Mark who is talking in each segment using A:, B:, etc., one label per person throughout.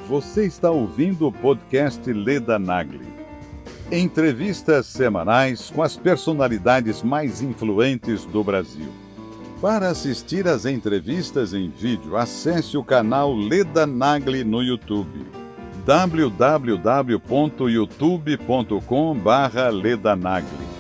A: Você está ouvindo o podcast Leda Nagli. Entrevistas semanais com as personalidades mais influentes do Brasil. Para assistir às entrevistas em vídeo, acesse o canal Leda Nagli no YouTube. www.youtube.com/ledanagli.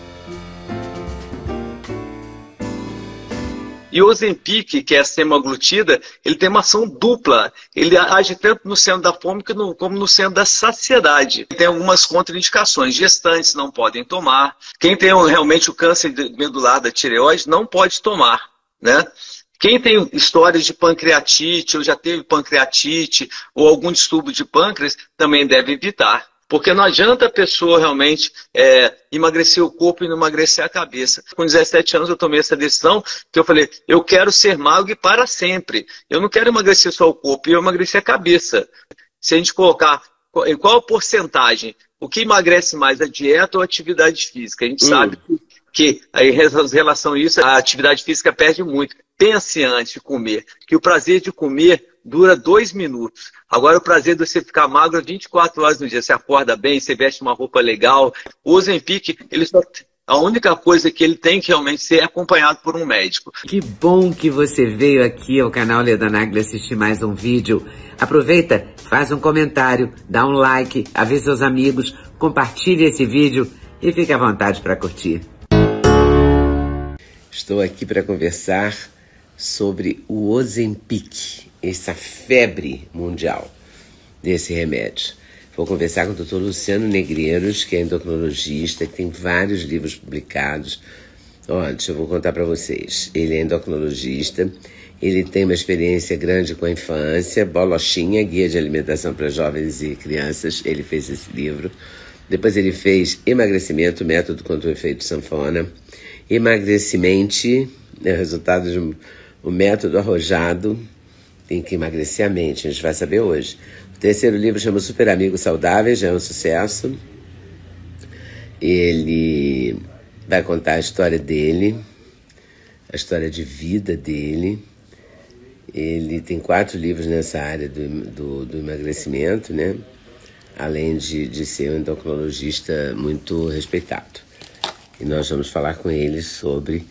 B: E o Ozempic, que é a semaglutida, ele tem uma ação dupla. Ele age tanto no centro da fome como no centro da saciedade. Tem algumas contraindicações. Gestantes não podem tomar. Quem tem realmente o câncer medular da tireoide não pode tomar, né? Quem tem história de pancreatite, ou já teve pancreatite, ou algum distúrbio de pâncreas, também deve evitar. Porque não adianta a pessoa realmente emagrecer o corpo e não emagrecer a cabeça. Com 17 anos eu tomei essa decisão, que eu falei, eu quero ser magro e para sempre. Eu não quero emagrecer só o corpo, eu emagrecer a cabeça. Se a gente colocar em qual porcentagem, o que emagrece mais, a dieta ou a atividade física? A gente sabe que em relação a isso, a atividade física perde muito. Pense antes de comer, que o prazer de comer dura 2 minutos. Agora o prazer de você ficar magro 24 horas no dia. Você acorda bem, você veste uma roupa legal. O Ozempic, a única coisa que ele tem que realmente ser acompanhado por um médico.
C: Que bom que você veio aqui ao canal Leda Nagli assistir mais um vídeo. Aproveita, faz um comentário, dá um like, avisa seus amigos, compartilhe esse vídeo e fique à vontade para curtir. Estou aqui para conversar sobre o Ozempic, essa febre mundial desse remédio. Vou conversar com o Dr. Luciano Negreiros, que é endocrinologista, que tem vários livros publicados. Deixa eu contar para vocês. Ele é endocrinologista, ele tem uma experiência grande com a infância, Bolochinha, Guia de Alimentação para Jovens e Crianças, ele fez esse livro. Depois ele fez Emagrecimento, Método contra o Efeito Sanfona. Emagrecimento, é o resultado de um método arrojado, tem que emagrecer a mente, a gente vai saber hoje. O terceiro livro chama Super Amigos Saudáveis, já é um sucesso. Ele vai contar a história dele, a história de vida dele. Ele tem 4 livros nessa área do emagrecimento, né? Além de ser um endocrinologista muito respeitado. E nós vamos falar com ele sobre...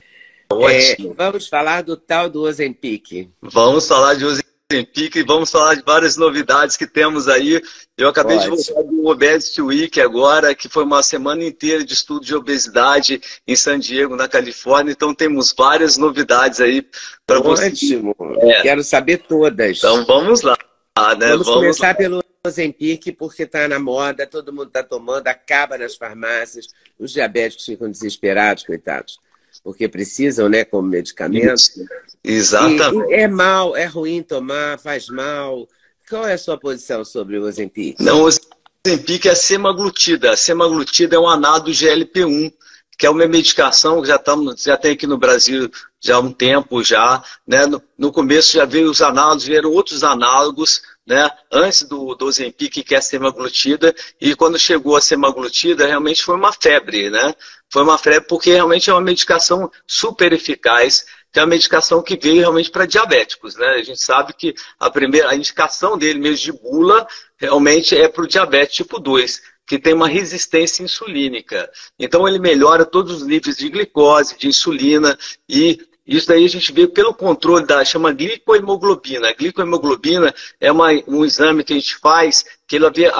C: vamos falar do tal do Ozempic.
B: Vamos falar de Ozempic e vamos falar de várias novidades que temos aí. Eu acabei de voltar do Obesity Week agora, que foi uma semana inteira de estudo de obesidade em San Diego, na Califórnia. Então temos várias novidades aí para você.
C: Ótimo, quero saber todas.
B: Então vamos lá. Né?
C: Vamos começar pelo Ozempic, porque está na moda, todo mundo está tomando, acaba nas farmácias, os diabéticos ficam desesperados, coitados. Porque precisam, né, como medicamento.
B: Exatamente.
C: E é mal, é ruim tomar, faz mal. Qual é a sua posição sobre o Ozempic?
B: Não, o Ozempic é a semaglutida. A semaglutida é um análogo do GLP-1, que é uma medicação que já tem aqui no Brasil já há um tempo já, né? No começo já veio os análogos, vieram outros análogos, né? Antes do Ozempic, que é a semaglutida, e quando chegou a semaglutida, realmente foi uma febre, né? Foi uma febre porque realmente é uma medicação super eficaz, que é uma medicação que veio realmente para diabéticos, né? A gente sabe que a indicação dele mesmo de bula realmente é para o diabetes tipo 2, que tem uma resistência insulínica. Então ele melhora todos os níveis de glicose, de insulina, e isso daí a gente vê pelo controle chama glicohemoglobina. A glicohemoglobina é um exame que a gente faz, que ele vê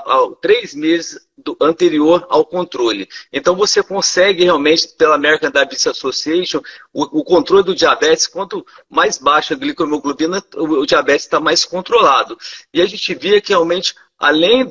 B: 3 meses anterior ao controle. Então você consegue realmente, pela American Diabetes Association, o controle do diabetes. Quanto mais baixa a glicohemoglobina, o diabetes está mais controlado. E a gente vê que realmente, além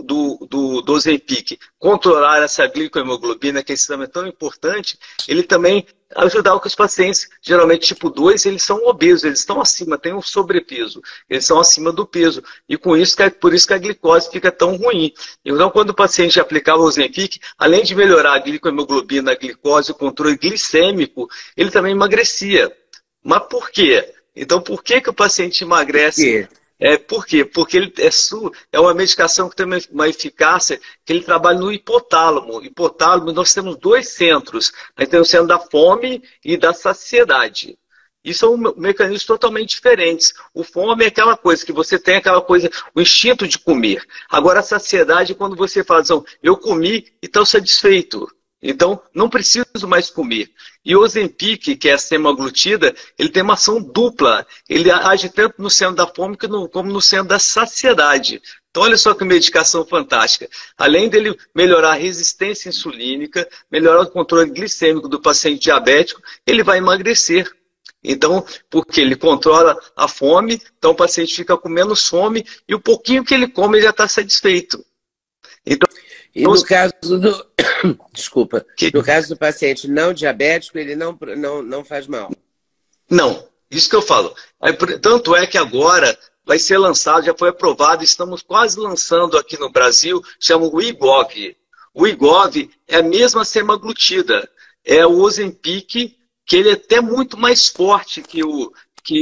B: do Ozempic controlar essa glicohemoglobina, que esse exame é tão importante, ele também ajudar os pacientes, geralmente tipo 2, eles são obesos, eles estão acima, têm um sobrepeso, eles são acima do peso. E por isso que a glicose fica tão ruim. Então, quando o paciente aplicava o Ozempic, além de melhorar a glicohemoglobina, a glicose, o controle glicêmico, ele também emagrecia. Mas por quê? Então, por que o paciente emagrece? Por quê? Porque ele é uma medicação que tem uma eficácia, que ele trabalha no hipotálamo. Hipotálamo, nós temos 2 centros. Nós temos o centro da fome e da saciedade. Isso são mecanismos totalmente diferentes. O fome é aquela coisa que você tem aquela coisa, o instinto de comer. Agora a saciedade é quando você fala, assim, eu comi e estou satisfeito. Então, não preciso mais comer. E o Ozempic, que é a semaglutida, ele tem uma ação dupla. Ele age tanto no centro da fome como no centro da saciedade. Então, olha só que medicação fantástica. Além dele melhorar a resistência insulínica, melhorar o controle glicêmico do paciente diabético, ele vai emagrecer. Então, porque ele controla a fome, então o paciente fica com menos fome e o pouquinho que ele come ele já está satisfeito. Então,
C: e no caso do... Desculpa. No caso do paciente não diabético, ele não faz mal?
B: Não, isso que eu falo. Tanto é que agora vai ser lançado, já foi aprovado, estamos quase lançando aqui no Brasil, chama o Wegovy. O Wegovy é a mesma semaglutida. É o Ozempic, que ele é até muito mais forte que o...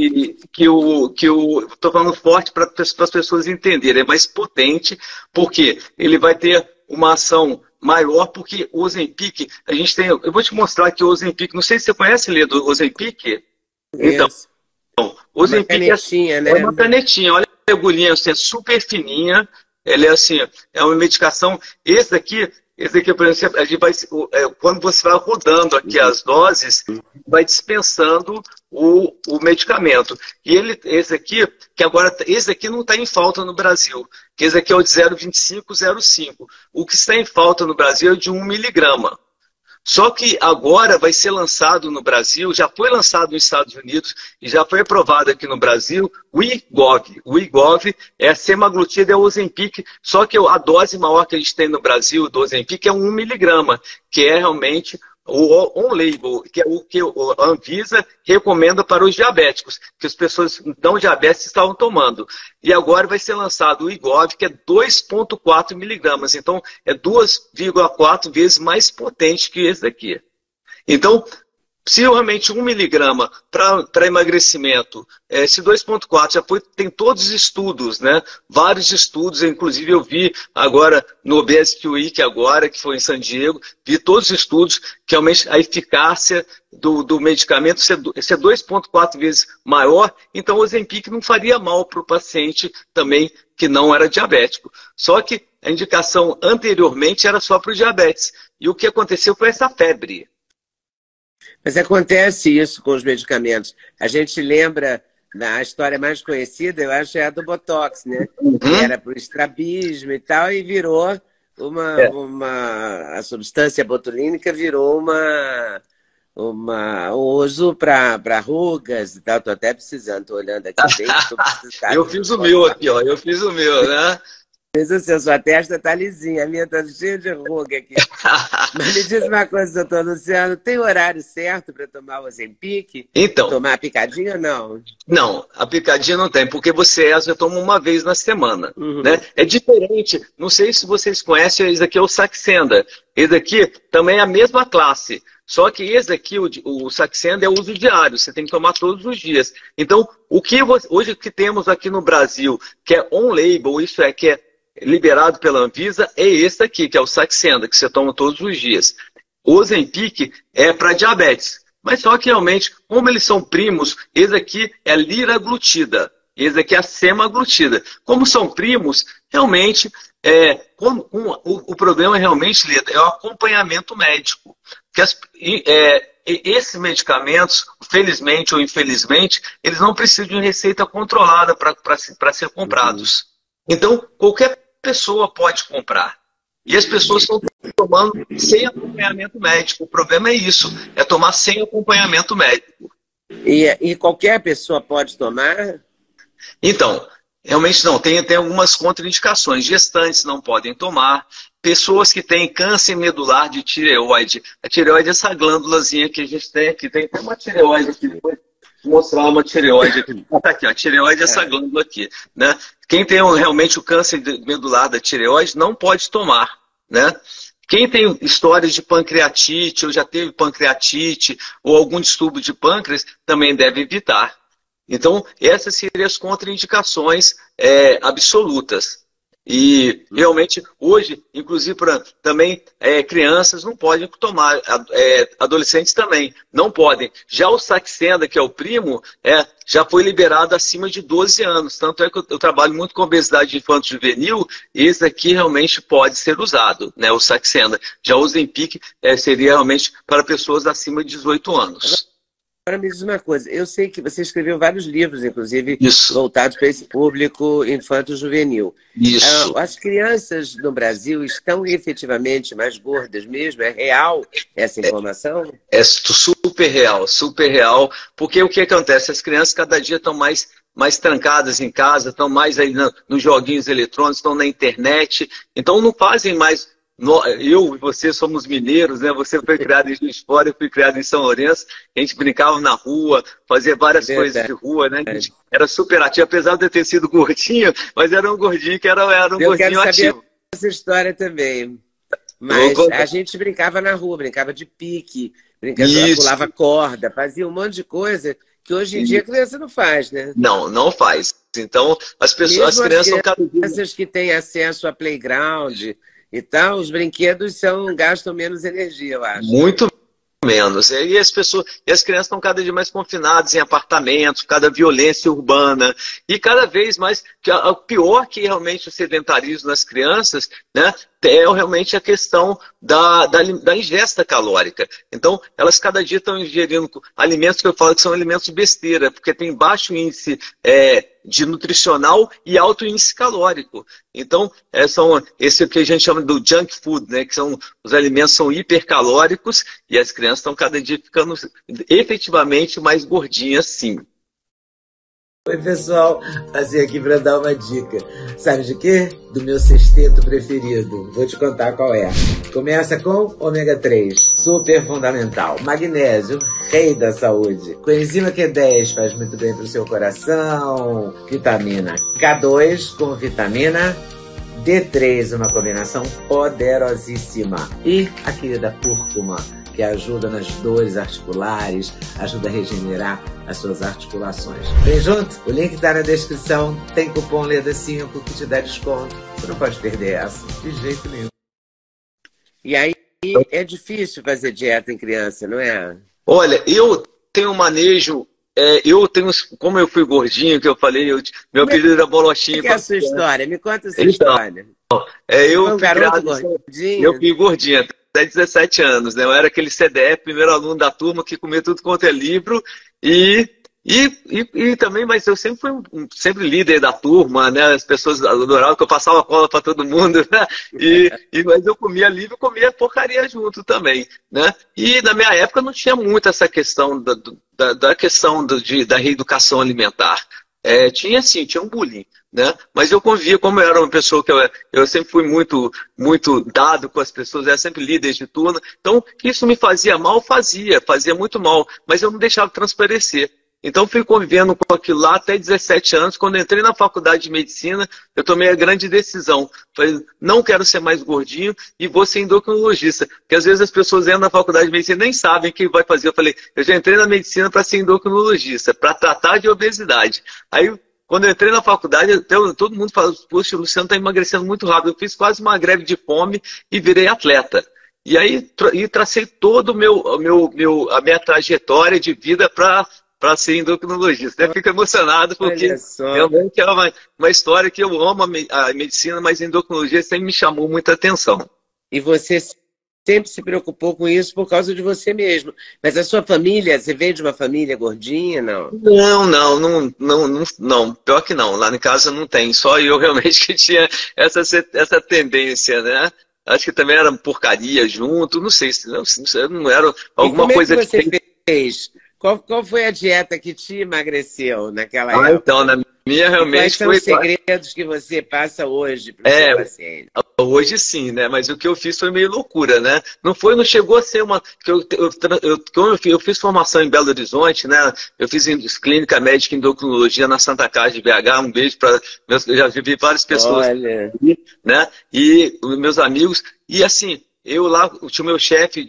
B: Estou falando forte para as pessoas entenderem, é mais potente, porque ele vai ter uma ação maior, porque o Ozempic, a gente tem... Eu vou te mostrar aqui o Ozempic, não sei se você conhece, Leda, o Ozempic. Então, o Ozempic
C: uma canetinha, né?
B: É uma canetinha, olha a agulhinha, assim, é super fininha, ela é assim, é uma medicação, esse aqui, por exemplo, a gente vai, quando você vai rodando aqui as doses, vai dispensando o medicamento. E esse aqui não está em falta no Brasil, que esse aqui é o de 0,2505. O que está em falta no Brasil é de 1 miligrama. Só que agora vai ser lançado no Brasil, já foi lançado nos Estados Unidos e já foi aprovado aqui no Brasil, o Wegovy. O Wegovy é a semaglutida, é o Ozempic, só que a dose maior que a gente tem no Brasil do Ozempic é 1 miligrama, que é realmente o on-label, que é o que a Anvisa recomenda para os diabéticos, que as pessoas não diabéticas estavam tomando. E agora vai ser lançado o Wegovy, que é 2,4 miligramas. Então, é 2,4 vezes mais potente que esse daqui. Então, se realmente 1 miligrama para emagrecimento, esse 2,4 já tem todos os estudos, né? Vários estudos, inclusive eu vi agora no Obesity Week agora, que foi em San Diego, vi todos os estudos que realmente a eficácia do medicamento ser 2,4 vezes maior, então o Ozempic não faria mal para o paciente também que não era diabético. Só que a indicação anteriormente era só para o diabetes. E o que aconteceu foi essa febre.
C: Mas acontece isso com os medicamentos. A gente lembra, a história mais conhecida, eu acho, é a do Botox, né? Que era para o estrabismo e tal, e virou a substância botulínica virou um uso para rugas e tal. Estou até precisando, estou olhando aqui.
B: Eu fiz o meu aqui, ó. Eu fiz o meu, né?
C: Mas a sua testa tá lisinha, a minha tá cheia de ruga aqui. Mas me diz uma coisa, doutor Luciano, tem horário certo para tomar o Ozempic?
B: Então.
C: Tomar a picadinha ou não?
B: Não, a picadinha não tem, porque você toma uma vez na semana. Né? É diferente, não sei se vocês conhecem, esse aqui é o Saxenda. Esse aqui também é a mesma classe. Só que esse aqui, o Saxenda, é uso diário, você tem que tomar todos os dias. Então, hoje o que temos aqui no Brasil, que é on-label, isso é, que é liberado pela Anvisa, é esse aqui, que é o Saxenda, que você toma todos os dias. O Ozempic é para diabetes. Mas só que realmente, como eles são primos, esse aqui é a liraglutida. Esse aqui é a semaglutida. Como são primos, realmente, o problema realmente, Leda, é o acompanhamento médico. Esses medicamentos, felizmente ou infelizmente, eles não precisam de receita controlada para ser comprados. Então, qualquer pessoa pode comprar. E as pessoas estão tomando sem acompanhamento médico. O problema é isso, é tomar sem acompanhamento médico.
C: E qualquer pessoa pode tomar? Então,
B: realmente não. Tem algumas contraindicações. Gestantes não podem tomar. Pessoas que têm câncer medular de tireoide. A tireoide é essa glândulazinha que a gente tem aqui. Tem uma tireoide aqui. Vou mostrar uma tireoide aqui. Tá aqui, a tireoide é essa glândula aqui. Né? Quem tem realmente o câncer medular da tireoide não pode tomar. Né? Quem tem histórias de pancreatite, ou já teve pancreatite, ou algum distúrbio de pâncreas, também deve evitar. Então, essas seriam as contraindicações absolutas. E realmente hoje, inclusive também crianças não podem tomar, adolescentes também não podem. Já o Saxenda, que é o primo, já foi liberado acima de 12 anos. Tanto é que eu trabalho muito com obesidade infanto-juvenil, e esse aqui realmente pode ser usado, né, o Saxenda. Já o Ozempic seria realmente para pessoas acima de 18 anos.
C: Agora me diz uma coisa, eu sei que você escreveu vários livros, inclusive
B: Isso.
C: voltados para esse público infanto-juvenil.
B: Isso.
C: As crianças no Brasil estão efetivamente mais gordas mesmo? É real essa informação?
B: É super real, porque o que acontece? As crianças cada dia estão mais trancadas em casa, estão mais aí nos joguinhos eletrônicos, estão na internet, então não fazem mais. Eu e você somos mineiros, né? Você foi criado em Juiz de Fora, eu fui criado em São Lourenço. A gente brincava na rua, fazia várias coisas de rua, né? A gente era super ativo, apesar de eu ter sido gordinho, mas era um gordinho que era um gordinho ativo.
C: Eu quero saber essa história também. Mas a gente brincava na rua, brincava de pique, pulava corda, fazia um monte de coisa que hoje em dia a criança não faz, né?
B: Não faz. Então, as crianças são cada vez...
C: crianças que têm acesso a playground e tal, os brinquedos gastam menos energia, eu acho.
B: Muito menos. E as crianças estão cada dia mais confinadas em apartamentos, cada violência urbana. E cada vez mais, o pior que realmente o sedentarismo nas crianças, né, é realmente a questão da ingesta calórica. Então, elas cada dia estão ingerindo alimentos que eu falo que são alimentos besteira, porque tem baixo índice de nutricional e alto índice calórico. Então, esse que a gente chama do junk food, né, que os alimentos são hipercalóricos e as crianças estão cada dia ficando efetivamente mais gordinhas, sim.
C: Oi, pessoal, passei aqui para dar uma dica. Sabe de quê? Do meu sexteto preferido. Vou te contar qual é. Começa com ômega 3, super fundamental. Magnésio, rei da saúde. Coenzima Q10 faz muito bem para o seu coração. Vitamina K2 com vitamina D3, uma combinação poderosíssima. E a querida cúrcuma, que ajuda nas dores articulares, ajuda a regenerar as suas articulações. Vem junto? O link está na descrição, tem cupom LEDA5 que te dá desconto. Você não pode perder essa, de jeito nenhum. E aí, é difícil fazer dieta em criança, não é?
B: Olha, eu tenho um manejo... como eu fui gordinho, que eu falei, meu apelido era Bolochinho.
C: O que é a sua história? Me conta a sua história.
B: Eu fui gordinho até 17 anos, né? Eu era aquele CDF, primeiro aluno da turma, que comia tudo quanto é livro e também, mas eu sempre fui sempre líder da turma, né? As pessoas adoravam que eu passava cola para todo mundo, né? Mas eu comia livro e comia porcaria junto também, né? E na minha época não tinha muito essa questão da reeducação alimentar. Tinha um bullying, né? Mas eu convivia, como eu era uma pessoa que eu sempre fui muito dado com as pessoas, era sempre líder de turma, então isso me fazia mal, fazia muito mal, mas eu não deixava transparecer. Então fui convivendo com aquilo lá até 17 anos. Quando entrei na faculdade de medicina, eu tomei a grande decisão. Falei, não quero ser mais gordinho e vou ser endocrinologista. Porque às vezes as pessoas entram na faculdade de medicina e nem sabem o que vai fazer. Eu falei, eu já entrei na medicina para ser endocrinologista, para tratar de obesidade. Aí, quando eu entrei na faculdade, todo mundo fala, poxa, o Luciano está emagrecendo muito rápido. Eu fiz quase uma greve de fome e virei atleta. E aí tracei todo a minha trajetória de vida para ser endocrinologista. Eu fico emocionado porque realmente é uma história que eu amo a medicina, mas a endocrinologia sempre me chamou muita atenção.
C: E você sempre se preocupou com isso por causa de você mesmo. Mas a sua família, você veio de uma família gordinha, não?
B: Não. Pior que não. Lá em casa não tem. Só eu realmente que tinha essa tendência, né? Acho que também era porcaria junto. Não sei se não era alguma coisa
C: que você fez. Qual foi a dieta que te emagreceu naquela época?
B: Então, na minha realmente
C: foi... Quais são os segredos que você passa hoje para o seu paciente?
B: Hoje sim, né? Mas o que eu fiz foi meio loucura, né? Não chegou a ser uma... Eu fiz formação em Belo Horizonte, né? Eu fiz clínica médica em endocrinologia na Santa Casa de BH. Um beijo para... Eu já vi várias pessoas, né? E meus amigos. E assim... eu lá tinha o meu chefe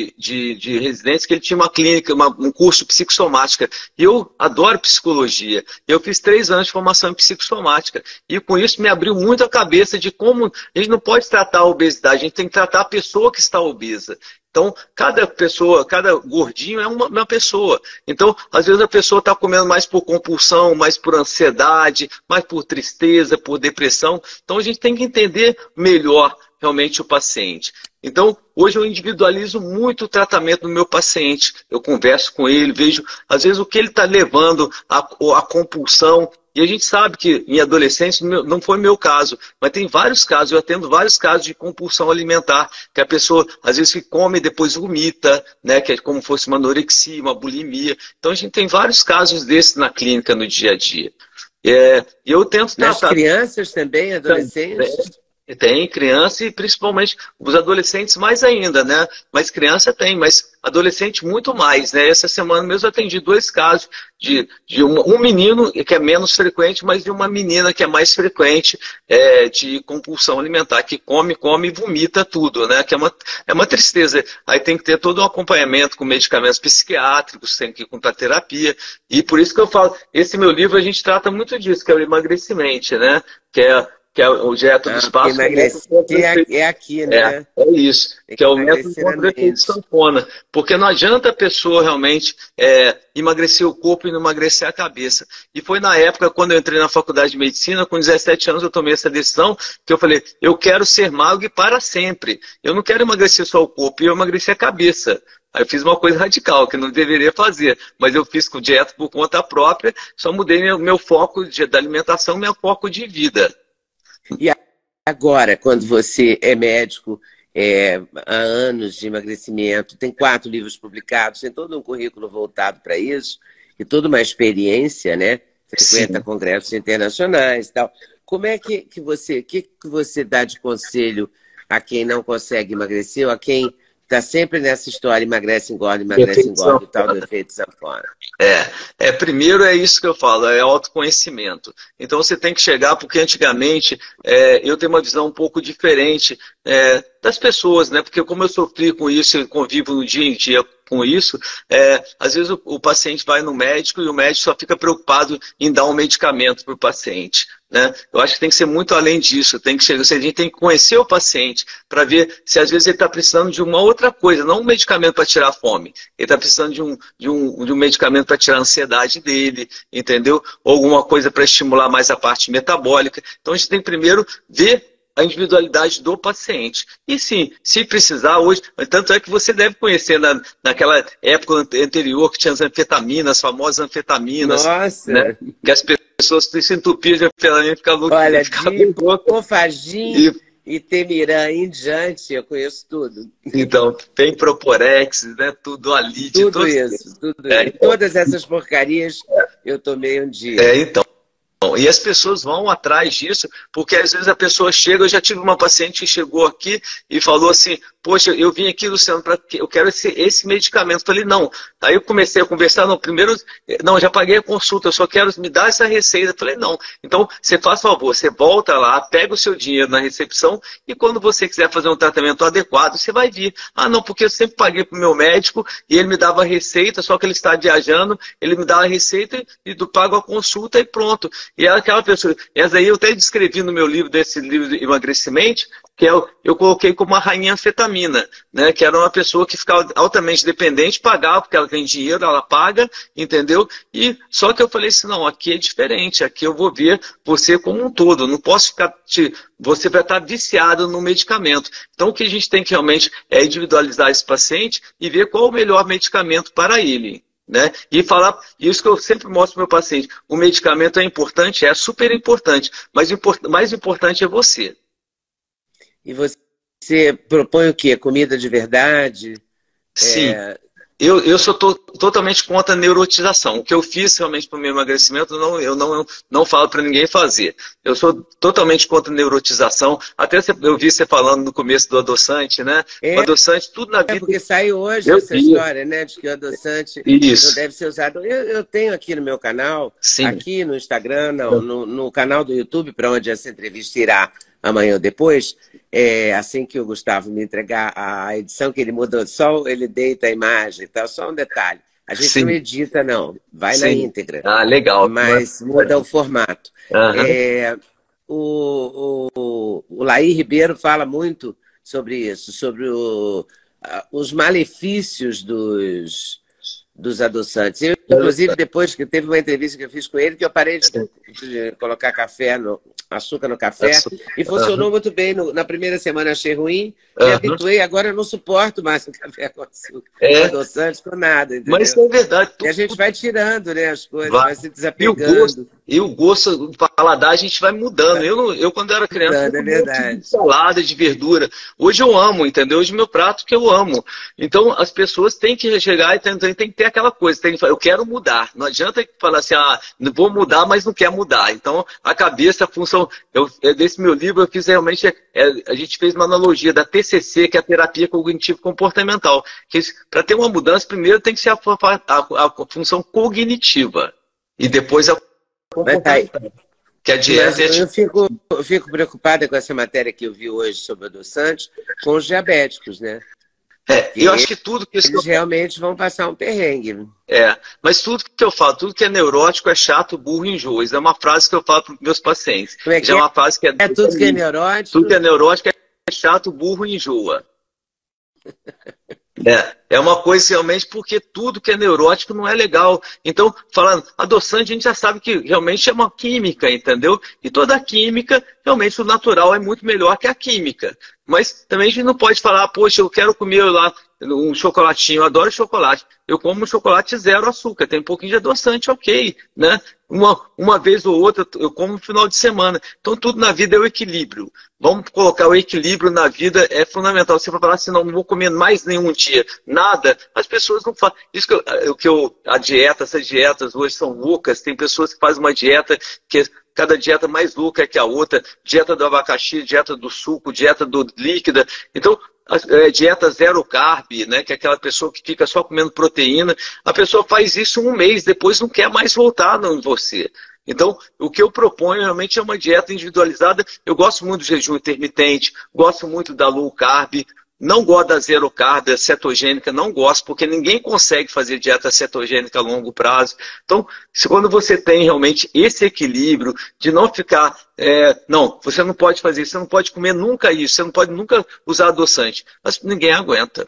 B: de residência, que ele tinha uma clínica, um curso de psicossomática. E eu adoro psicologia. Eu fiz 3 anos de formação em psicossomática. E com isso me abriu muito a cabeça de como a gente não pode tratar a obesidade, a gente tem que tratar a pessoa que está obesa. Então, cada pessoa, cada gordinho é uma pessoa. Então, às vezes a pessoa está comendo mais por compulsão, mais por ansiedade, mais por tristeza, por depressão. Então, a gente tem que entender melhor realmente o paciente. Então, hoje eu individualizo muito o tratamento do meu paciente. Eu converso com ele, vejo, às vezes, o que ele está levando à compulsão. E a gente sabe que em adolescência não foi meu caso, mas tem vários casos, eu atendo vários casos de compulsão alimentar, que a pessoa às vezes come e depois vomita, né, que é como se fosse uma anorexia, uma bulimia. Então a gente tem vários casos desses na clínica no dia a dia. E eu tento
C: Nas
B: tratar...
C: crianças também, adolescentes?
B: Tem criança e principalmente os adolescentes mais ainda, né? Mas criança tem, mas adolescente muito mais, né? Essa semana mesmo eu atendi 2 casos de um menino que é menos frequente, mas de uma menina que é mais frequente de compulsão alimentar, que come e vomita tudo, né? Que é uma tristeza. Aí tem que ter todo um acompanhamento com medicamentos psiquiátricos, tem que ir com terapia. E por isso que eu falo, esse meu livro a gente trata muito disso, que é o emagrecimento, né? Que é o dieta do espaço.
C: Emagrecer é aqui, né?
B: É isso. Que é o método contra o efeito sanfona. Porque não adianta a pessoa realmente emagrecer o corpo e não emagrecer a cabeça. E foi na época, quando eu entrei na faculdade de medicina, com 17 anos eu tomei essa decisão, que eu falei, eu quero ser magro e para sempre. Eu não quero emagrecer só o corpo, eu emagreci a cabeça. Aí eu fiz uma coisa radical, que não deveria fazer, mas eu fiz com dieta por conta própria, só mudei meu foco da alimentação, meu foco de vida.
C: E agora, quando você é médico, há anos de emagrecimento, tem 4 livros publicados, tem todo um currículo voltado para isso, e toda uma experiência, né? Frequenta congressos internacionais e tal. Como é que você dá de conselho a quem não consegue emagrecer, ou a quem está sempre nessa história, emagrece, engorda, o tal do efeito sanfona?
B: Primeiro é isso que eu falo, é autoconhecimento. Então você tem que chegar, porque antigamente eu tenho uma visão um pouco diferente das pessoas, né? Porque como eu sofri com isso, eu convivo no dia em dia com isso, às vezes o paciente vai no médico e o médico só fica preocupado em dar um medicamento para o paciente. Né? Eu acho que tem que ser muito além disso, a gente tem que conhecer o paciente para ver se às vezes ele está precisando de uma outra coisa, não um medicamento para tirar a fome, ele está precisando de um medicamento para tirar a ansiedade dele, entendeu? Ou alguma coisa para estimular mais a parte metabólica. Então a gente tem que primeiro ver a individualidade do paciente. E sim, se precisar hoje, tanto é que você deve conhecer naquela época anterior que tinha as anfetaminas, as famosas anfetaminas.
C: Nossa!
B: Né? Que as pessoas se entupiam de anfetamina e ficavam
C: olha, de Cofagin e Temirã em diante, eu conheço tudo.
B: Então, tem Proporex, né? Tudo ali.
C: Tudo isso. Todas essas porcarias eu tomei um dia.
B: Então. E as pessoas vão atrás disso, porque às vezes a pessoa chega, eu já tive uma paciente que chegou aqui e falou assim, poxa, eu vim aqui, Luciano, eu quero esse medicamento. Eu falei, não. Aí eu comecei a conversar, não, já paguei a consulta, eu só quero me dar essa receita. Eu falei, não. Então, você faz favor, você volta lá, pega o seu dinheiro na recepção e quando você quiser fazer um tratamento adequado, você vai vir. Ah, não, porque eu sempre paguei para o meu médico e ele me dava a receita, só que ele está viajando, ele me dá a receita e pago a consulta e pronto. E ela, aquela pessoa, essa aí eu até descrevi no meu livro, desse livro de emagrecimento, que eu coloquei como uma rainha anfetamina, né? Que era uma pessoa que ficava altamente dependente, pagava, porque ela tem dinheiro, ela paga, entendeu? E só que eu falei assim, não, aqui é diferente, aqui eu vou ver você como um todo, não posso ficar, você vai estar viciado no medicamento. Então o que a gente tem que realmente é individualizar esse paciente e ver qual o melhor medicamento para ele. Né? E falar, isso que eu sempre mostro para o meu paciente, o medicamento é importante, é super importante, mas mais importante é você.
C: E você propõe o quê? Comida de verdade?
B: Sim. Eu sou totalmente contra a neurotização. O que eu fiz realmente para o meu emagrecimento, eu não falo para ninguém fazer. Eu sou totalmente contra a neurotização. Até eu vi você falando no começo do adoçante, né? O adoçante, tudo na vida...
C: porque sai hoje essa história, né? De que o adoçante não deve ser usado. Eu tenho aqui no meu canal, aqui no Instagram, no canal do YouTube, para onde essa entrevista irá amanhã ou depois, assim que o Gustavo me entregar a edição, que ele mudou, só ele deita a imagem, tá? Só um detalhe. A gente não
B: Sim,
C: edita, não. Vai na
B: sim.
C: íntegra.
B: Ah, legal.
C: Mas muda o formato.
B: Aham.
C: O Laí Ribeiro fala muito sobre isso, sobre os malefícios dos adoçantes. Eu, inclusive, depois que teve uma entrevista que eu fiz com ele, que eu parei de colocar açúcar no café, e funcionou muito bem. Na primeira semana achei ruim, me habituei, agora eu não suporto mais o café com açúcar, com adoçante, com nada, entendeu?
B: Mas é verdade.
C: E a gente vai tirando, né, as coisas, vai se
B: E
C: desapegando.
B: o gosto do paladar a gente vai mudando. Eu quando era criança, eu
C: É verdade.
B: de salada, de verdura. Hoje eu amo, entendeu? Hoje meu prato que eu amo. Então as pessoas têm que chegar e tem que ter aquela coisa. Eu quero mudar. Não adianta falar assim, não vou mudar, mas não quer mudar. Então a cabeça, a função. Desse meu livro eu fiz realmente. A gente fez uma analogia da TCC, que é a terapia cognitivo-comportamental. Que para ter uma mudança, primeiro tem que ser a função cognitiva. E depois a comportamental. Que a dieta
C: eu fico preocupada com essa matéria que eu vi hoje sobre adoçantes, com os diabéticos, né?
B: Eu acho que tudo que
C: eles realmente vão passar um perrengue.
B: Mas tudo que eu falo, tudo que é neurótico é chato, burro e enjoa. Isso é uma frase que eu falo para os meus pacientes.
C: Como é que
B: uma frase que
C: tudo que é neurótico?
B: Tudo que é neurótico é chato, burro e enjoa. É uma coisa realmente porque tudo que é neurótico não é legal. Então, falando, adoçante a gente já sabe que realmente é uma química, entendeu? E toda a química, realmente o natural é muito melhor que a química. Mas também a gente não pode falar, poxa, eu quero comer lá um chocolatinho, eu adoro chocolate. Eu como um chocolate zero açúcar, tem um pouquinho de adoçante, ok, né? Uma vez ou outra eu como no final de semana. Então tudo na vida é o equilíbrio. Vamos colocar o equilíbrio na vida, é fundamental. Você vai falar assim, não vou comer mais nenhum dia, nada. As pessoas não fazem. Isso essas dietas hoje são loucas. Tem pessoas que fazem uma dieta que cada dieta mais louca que a outra. Dieta do abacaxi, dieta do suco, dieta do líquida. Então, dieta zero carb, né? Que é aquela pessoa que fica só comendo proteína. A pessoa faz isso um mês, depois não quer mais voltar em você. Então, o que eu proponho realmente é uma dieta individualizada. Eu gosto muito do jejum intermitente, gosto muito da low carb, não gosto da zero carb, da cetogênica, não gosto, porque ninguém consegue fazer dieta cetogênica a longo prazo. Então, quando você tem realmente esse equilíbrio de não ficar, não, você não pode fazer isso, você não pode comer nunca isso, você não pode nunca usar adoçante, mas ninguém aguenta.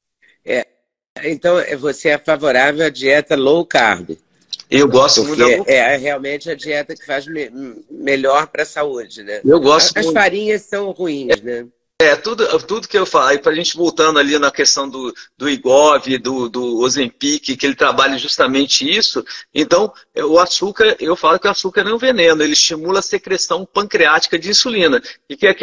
C: Então, você é favorável à dieta low carb?
B: Eu gosto muito
C: da... É realmente a dieta que faz melhor para a saúde, né?
B: Eu gosto
C: As farinhas são ruins, né?
B: Tudo que eu falo, para a gente voltando ali na questão do IGOV, do Ozempic, que ele trabalha justamente isso, então o açúcar, eu falo que o açúcar é um veneno, ele estimula a secreção pancreática de insulina. O que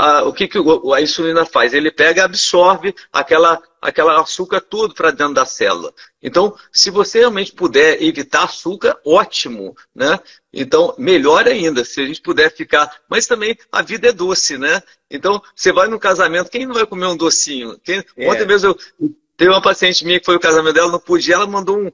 B: a insulina faz? Ele pega e absorve aquela açúcar tudo para dentro da célula. Então, se você realmente puder evitar açúcar, ótimo, né? Então, melhor ainda, se a gente puder ficar... Mas também a vida é doce, né? Então, você vai no casamento, quem não vai comer um docinho? Ontem mesmo teve uma paciente minha que foi o casamento dela, não podia, ela mandou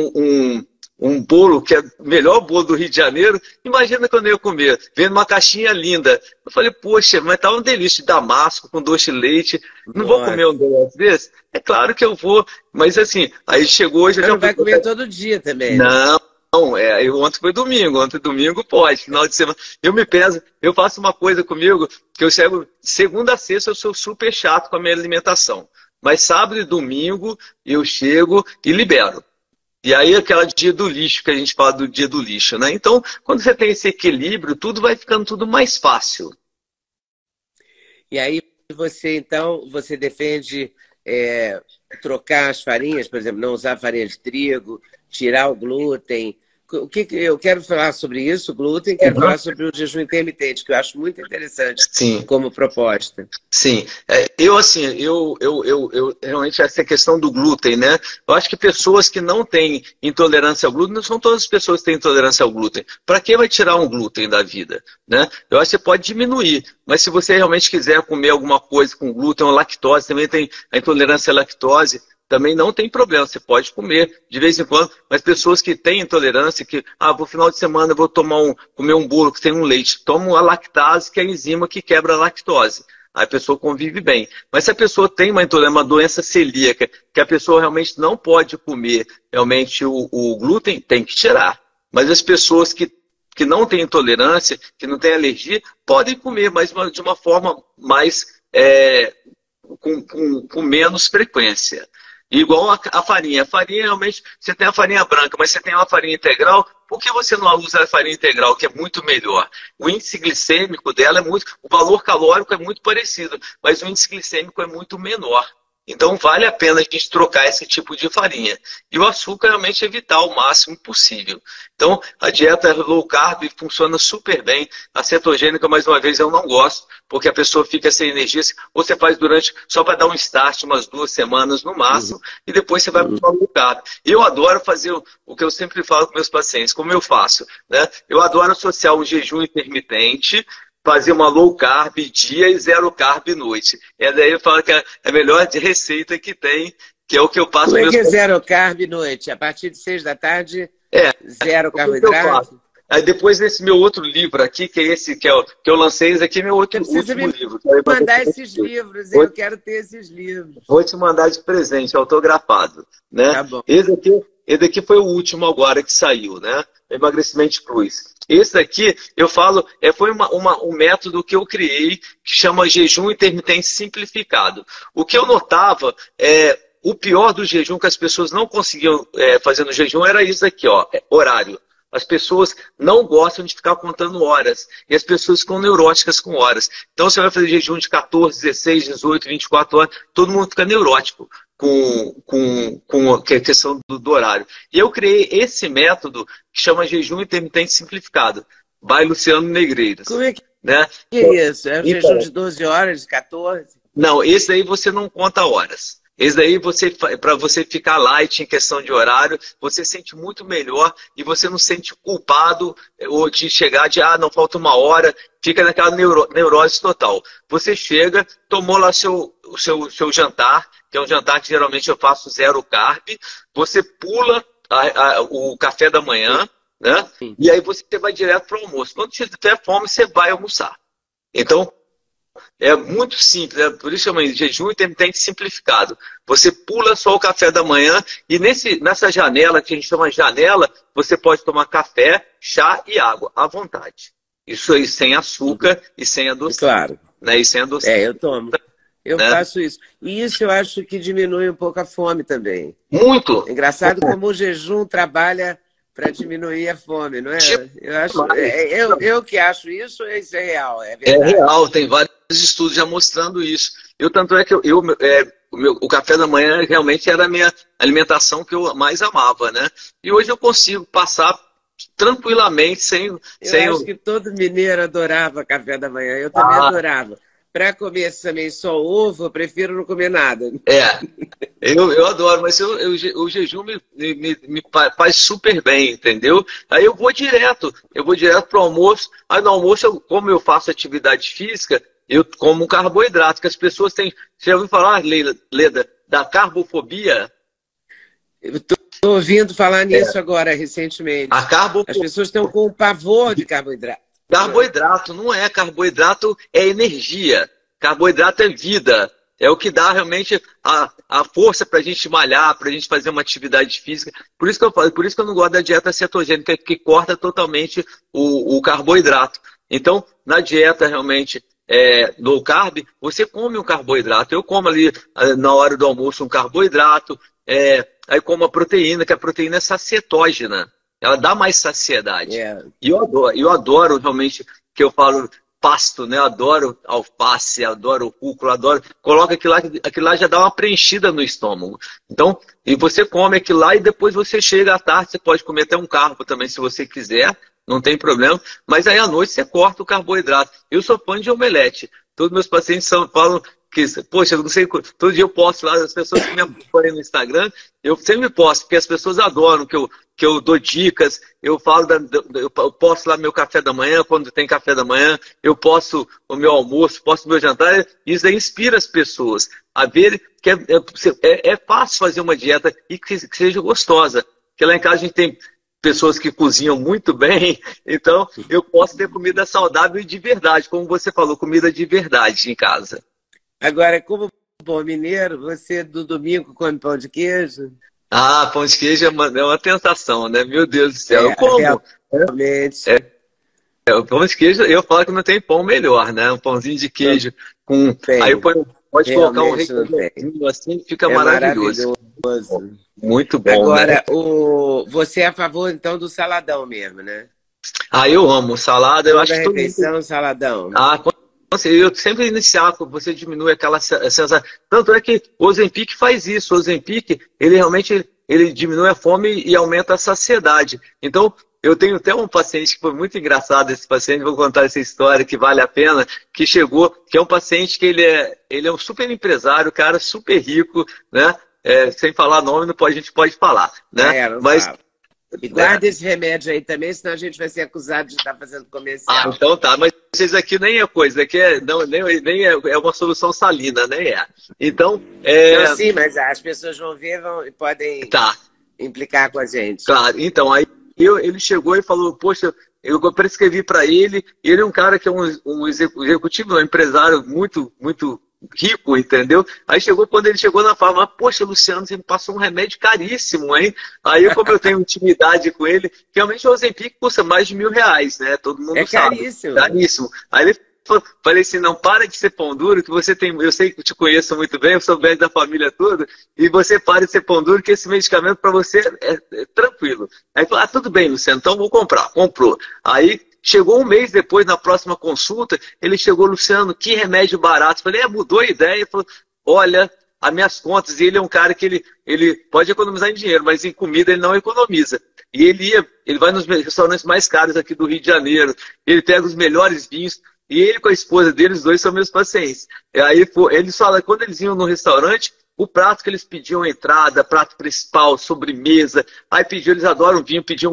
B: um bolo, que é o melhor bolo do Rio de Janeiro. Imagina quando eu ia comer, vendo uma caixinha linda. Eu falei, poxa, mas tá uma delícia de damasco com doce de leite. Não vou comer um negócio desse? É claro que eu vou, mas assim, aí chegou hoje...
C: Você não vai comer todo dia também, né?
B: Não, ontem foi domingo, domingo pode, final de semana. Eu me peso, eu faço uma coisa comigo, que eu chego, segunda a sexta eu sou super chato com a minha alimentação. Mas sábado e domingo eu chego e libero. E aí aquela dia do lixo, que a gente fala do dia do lixo, né? Então, quando você tem esse equilíbrio, tudo vai ficando tudo mais fácil.
C: E aí você defende trocar as farinhas, por exemplo, não usar farinha de trigo, tirar o glúten. Eu quero falar sobre isso, glúten, quero falar sobre o jejum intermitente, que eu acho muito interessante.
B: Sim.
C: Como proposta.
B: Sim. Eu realmente essa questão do glúten, né? Eu acho que pessoas que não têm intolerância ao glúten, não são todas as pessoas que têm intolerância ao glúten. Para que vai tirar um glúten da vida, né? Eu acho que você pode diminuir, mas se você realmente quiser comer alguma coisa com glúten ou lactose, também tem a intolerância à lactose, também não tem problema, você pode comer de vez em quando, mas pessoas que têm intolerância, que, no final de semana eu vou comer um bolo que tem um leite, tomam a lactase, que é a enzima que quebra a lactose. Aí a pessoa convive bem. Mas se a pessoa tem uma intolerância, uma doença celíaca, que a pessoa realmente não pode comer realmente o glúten, tem que tirar. Mas as pessoas que não têm intolerância, que não têm alergia, podem comer, mas de uma forma mais com menos frequência. Igual a farinha. A farinha, realmente, você tem a farinha branca, mas você tem uma farinha integral, por que você não usa a farinha integral, que é muito melhor? O índice glicêmico dela o valor calórico é muito parecido, mas o índice glicêmico é muito menor. Então, vale a pena a gente trocar esse tipo de farinha. E o açúcar, realmente, evitar o máximo possível. Então, a dieta low carb funciona super bem. A cetogênica, mais uma vez, eu não gosto, porque a pessoa fica sem energia. Ou você faz só para dar um start, umas 2 semanas no máximo, e depois você vai para o low carb. Eu adoro fazer o que eu sempre falo com meus pacientes, como eu faço, né? Eu adoro associar um jejum intermitente, fazer uma low carb dia e 0 carb noite. E daí eu falo que é a melhor receita que tem, que é o que eu passo.
C: Como é que é 0 carb noite? A partir de 6 da tarde, 0 carboidrato?
B: Aí depois desse meu outro livro aqui, que é esse que eu lancei, esse aqui é meu último livro.
C: Vou mandar esses livros, eu quero ter esses livros.
B: Vou te mandar de presente, autografado. Né? Tá bom. Esse aqui foi o último agora que saiu, né? Emagrecimento Cruz. Esse daqui, eu falo, foi um método que eu criei, que chama jejum intermitente simplificado. O que eu notava o pior do jejum que as pessoas não conseguiam fazer no jejum era isso aqui, ó, horário. As pessoas não gostam de ficar contando horas. E as pessoas ficam neuróticas com horas. Então você vai fazer jejum de 14, 16, 18, 24 horas, todo mundo fica neurótico com a questão do horário. E eu criei esse método que chama jejum intermitente simplificado, by Luciano Negreiros.
C: Como é que
B: né?
C: é isso? É um jejum de 12 horas, de 14?
B: Não, esse aí você não conta horas. Esse daí, para você ficar light em questão de horário, você sente muito melhor e você não sente culpado ou de chegar de, não falta 1 hora, fica naquela neurose total. Você chega, tomou lá o seu jantar, que é um jantar que geralmente eu faço 0 carb, você pula o café da manhã, né? E aí você vai direto para o almoço. Quando você tiver fome, você vai almoçar. Então, é muito simples, por isso chama de jejum intermitente simplificado. Você pula só o café da manhã e nessa janela, que a gente chama de janela, você pode tomar café, chá e água, à vontade. Isso aí sem açúcar e sem adoçante.
C: Claro.
B: Né? E sem adoçante.
C: Eu tomo. Eu faço isso. E isso eu acho que diminui um pouco a fome também.
B: Muito.
C: É engraçado como o jejum trabalha para diminuir a fome, não é? Eu que acho isso é real, é verdade.
B: É real, tem vários estudos já mostrando isso. Tanto é que o café da manhã realmente era a minha alimentação que eu mais amava, né? E hoje eu consigo passar tranquilamente sem...
C: Eu acho que todo mineiro adorava café da manhã, eu também adorava. Para comer também só ovo, eu prefiro não comer nada.
B: Eu adoro, mas o jejum me faz super bem, entendeu? Aí eu vou direto para o almoço. Aí no almoço, como eu faço atividade física, eu como um carboidrato, que as pessoas têm... Você já ouviu falar, Leda, da carbofobia?
C: Estou ouvindo falar nisso agora, recentemente. As pessoas estão com pavor de carboidrato.
B: Carboidrato não é. Carboidrato é energia. Carboidrato é vida. É o que dá realmente a força para a gente malhar, para a gente fazer uma atividade física. Por isso que eu falo, por isso que eu não gosto da dieta cetogênica, que corta totalmente o carboidrato. Então, na dieta realmente low carb, você come um carboidrato. Eu como ali na hora do almoço um carboidrato, aí como a proteína, que a proteína é sacietógena. Ela dá mais saciedade. E eu adoro realmente, que eu falo pasto, né? Eu adoro alface, adoro rúcula, coloca aquilo lá já dá uma preenchida no estômago. Então, e você come aquilo lá e depois você chega à tarde, você pode comer até um carbo também, se você quiser, não tem problema. Mas aí à noite você corta o carboidrato. Eu sou fã de omelete. Todos meus pacientes falam poxa, eu não sei, todo dia eu posto lá, as pessoas que me acompanham no Instagram, eu sempre posto, porque as pessoas adoram que eu dou dicas, eu falo, eu posto lá meu café da manhã, quando tem café da manhã, eu posto o meu almoço, posto o meu jantar, isso aí inspira as pessoas a ver que é fácil fazer uma dieta e que seja gostosa. Porque lá em casa a gente tem pessoas que cozinham muito bem, então eu posso ter comida saudável e de verdade, como você falou, comida de verdade em casa.
C: Agora, como bom mineiro, você do domingo come pão de queijo?
B: Ah, pão de queijo é uma tentação, né? Meu Deus do céu, eu como.
C: Realmente.
B: O pão de queijo, eu falo que não tem pão melhor, né? Um pãozinho de queijo com...
C: Tem.
B: Aí pode colocar um
C: Realmente não tem.
B: requeijãozinho assim, fica
C: É
B: maravilhoso.
C: maravilhoso.
B: Muito bom,
C: Agora,
B: né?
C: você é a favor, então, do saladão mesmo, né?
B: Ah, eu amo salada, eu
C: Toda
B: acho que todo mundo...
C: refeição, saladão.
B: Ah, eu sempre iniciar, você diminui aquela sensação. Tanto é que o Ozempic faz isso. O Ozempic, ele realmente ele diminui a fome e aumenta a saciedade. Então, eu tenho até um paciente que foi muito engraçado, esse paciente, vou contar essa história que vale a pena, que chegou, que é um paciente que ele é um super empresário, cara super rico, né? Sem falar nome, a gente pode falar, né?
C: Mas fala. E guarda esse remédio aí também, senão a gente vai ser acusado de estar fazendo comercial.
B: Ah, então tá, mas isso aqui nem é coisa, aqui nem é uma solução salina, nem é. Então,
C: Não, sim, mas as pessoas vão ver e podem implicar com a gente.
B: Claro, então, aí ele chegou e falou, poxa, eu prescrevi para ele é um cara que é um executivo, um empresário muito, muito rico, entendeu? Aí quando ele chegou na farmácia, poxa, Luciano, você me passou um remédio caríssimo, hein? Aí, como eu tenho intimidade com ele, realmente o Ozempic custa mais de R$1.000, né? Todo mundo sabe.
C: Caríssimo.
B: Caríssimo. Aí ele falei assim, não, para de ser pão duro, que você tem, eu sei que eu te conheço muito bem, eu sou bem da família toda, e você para de ser pão duro, que esse medicamento para você é tranquilo. Aí falou, tudo bem, Luciano, então vou comprar. Comprou. Aí chegou um mês depois, na próxima consulta, ele chegou, Luciano, que remédio barato. Falei, mudou a ideia. Ele falou, olha, as minhas contas, e ele é um cara que ele pode economizar em dinheiro, mas em comida ele não economiza. E ele vai nos restaurantes mais caros aqui do Rio de Janeiro, ele pega os melhores vinhos, e ele com a esposa dele, os dois são meus pacientes. E aí eles falam, quando eles iam no restaurante, o prato que eles pediam, entrada, prato principal, sobremesa, aí eles adoram vinho, pediam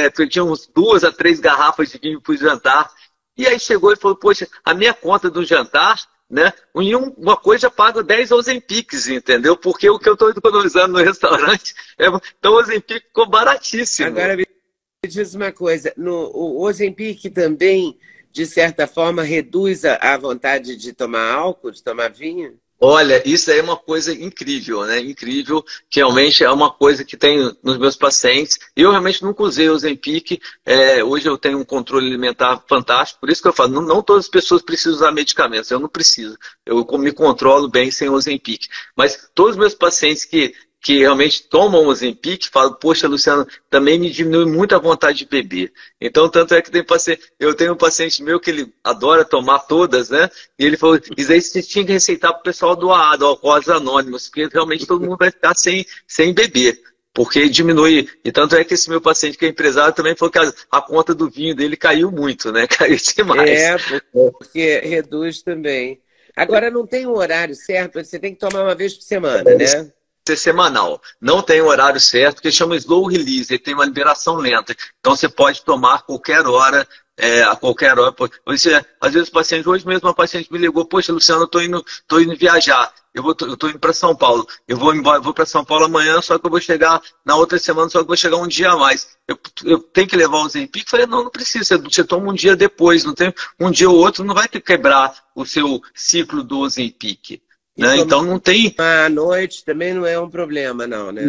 B: 2 a 3 garrafas de vinho para o jantar. E aí chegou e falou, poxa, a minha conta do jantar, né, uma coisa já paga 10 Ozempics, entendeu? Porque o que eu estou economizando no restaurante, então o Ozempic ficou baratíssimo.
C: Agora me diz uma coisa, o Ozempic também, de certa forma, reduz a vontade de tomar álcool, de tomar vinho?
B: Olha, isso aí é uma coisa incrível, né? Incrível, que realmente é uma coisa que tem nos meus pacientes. Eu realmente nunca usei o Ozempic. Hoje eu tenho um controle alimentar fantástico, por isso que eu falo, não todas as pessoas precisam usar medicamentos, eu não preciso. Eu me controlo bem sem o Ozempic. Mas todos os meus pacientes que realmente tomam o Ozempic, falam, poxa, Luciano, também me diminui muito a vontade de beber. Então, tanto é que eu tenho um paciente meu que ele adora tomar todas, né? E ele falou, isso aí você tinha que receitar para o pessoal do AA, do Alcoólicos Anônimos, porque realmente todo mundo vai ficar sem beber. Porque diminui. E tanto é que esse meu paciente, que é empresário, também falou que a conta do vinho dele caiu muito, né? Caiu demais.
C: Porque reduz também. Agora, não tem um horário certo, você tem que tomar uma vez por semana, né?
B: Ser semanal. Não tem um horário certo, que chama slow release, ele tem uma liberação lenta. Então você pode tomar a qualquer hora, a qualquer hora. Às vezes o paciente, hoje mesmo uma paciente me ligou, poxa, Luciano, eu tô indo viajar, eu tô indo para São Paulo, eu vou para São Paulo amanhã, só que eu vou chegar na outra semana, só que eu vou chegar um dia a mais. Eu tenho que levar o Ozempic? Falei, não precisa, você toma um dia depois, não tem um dia ou outro, não vai quebrar o seu ciclo do Ozempic. Né? Então não tem...
C: À noite também não é um problema, não, né?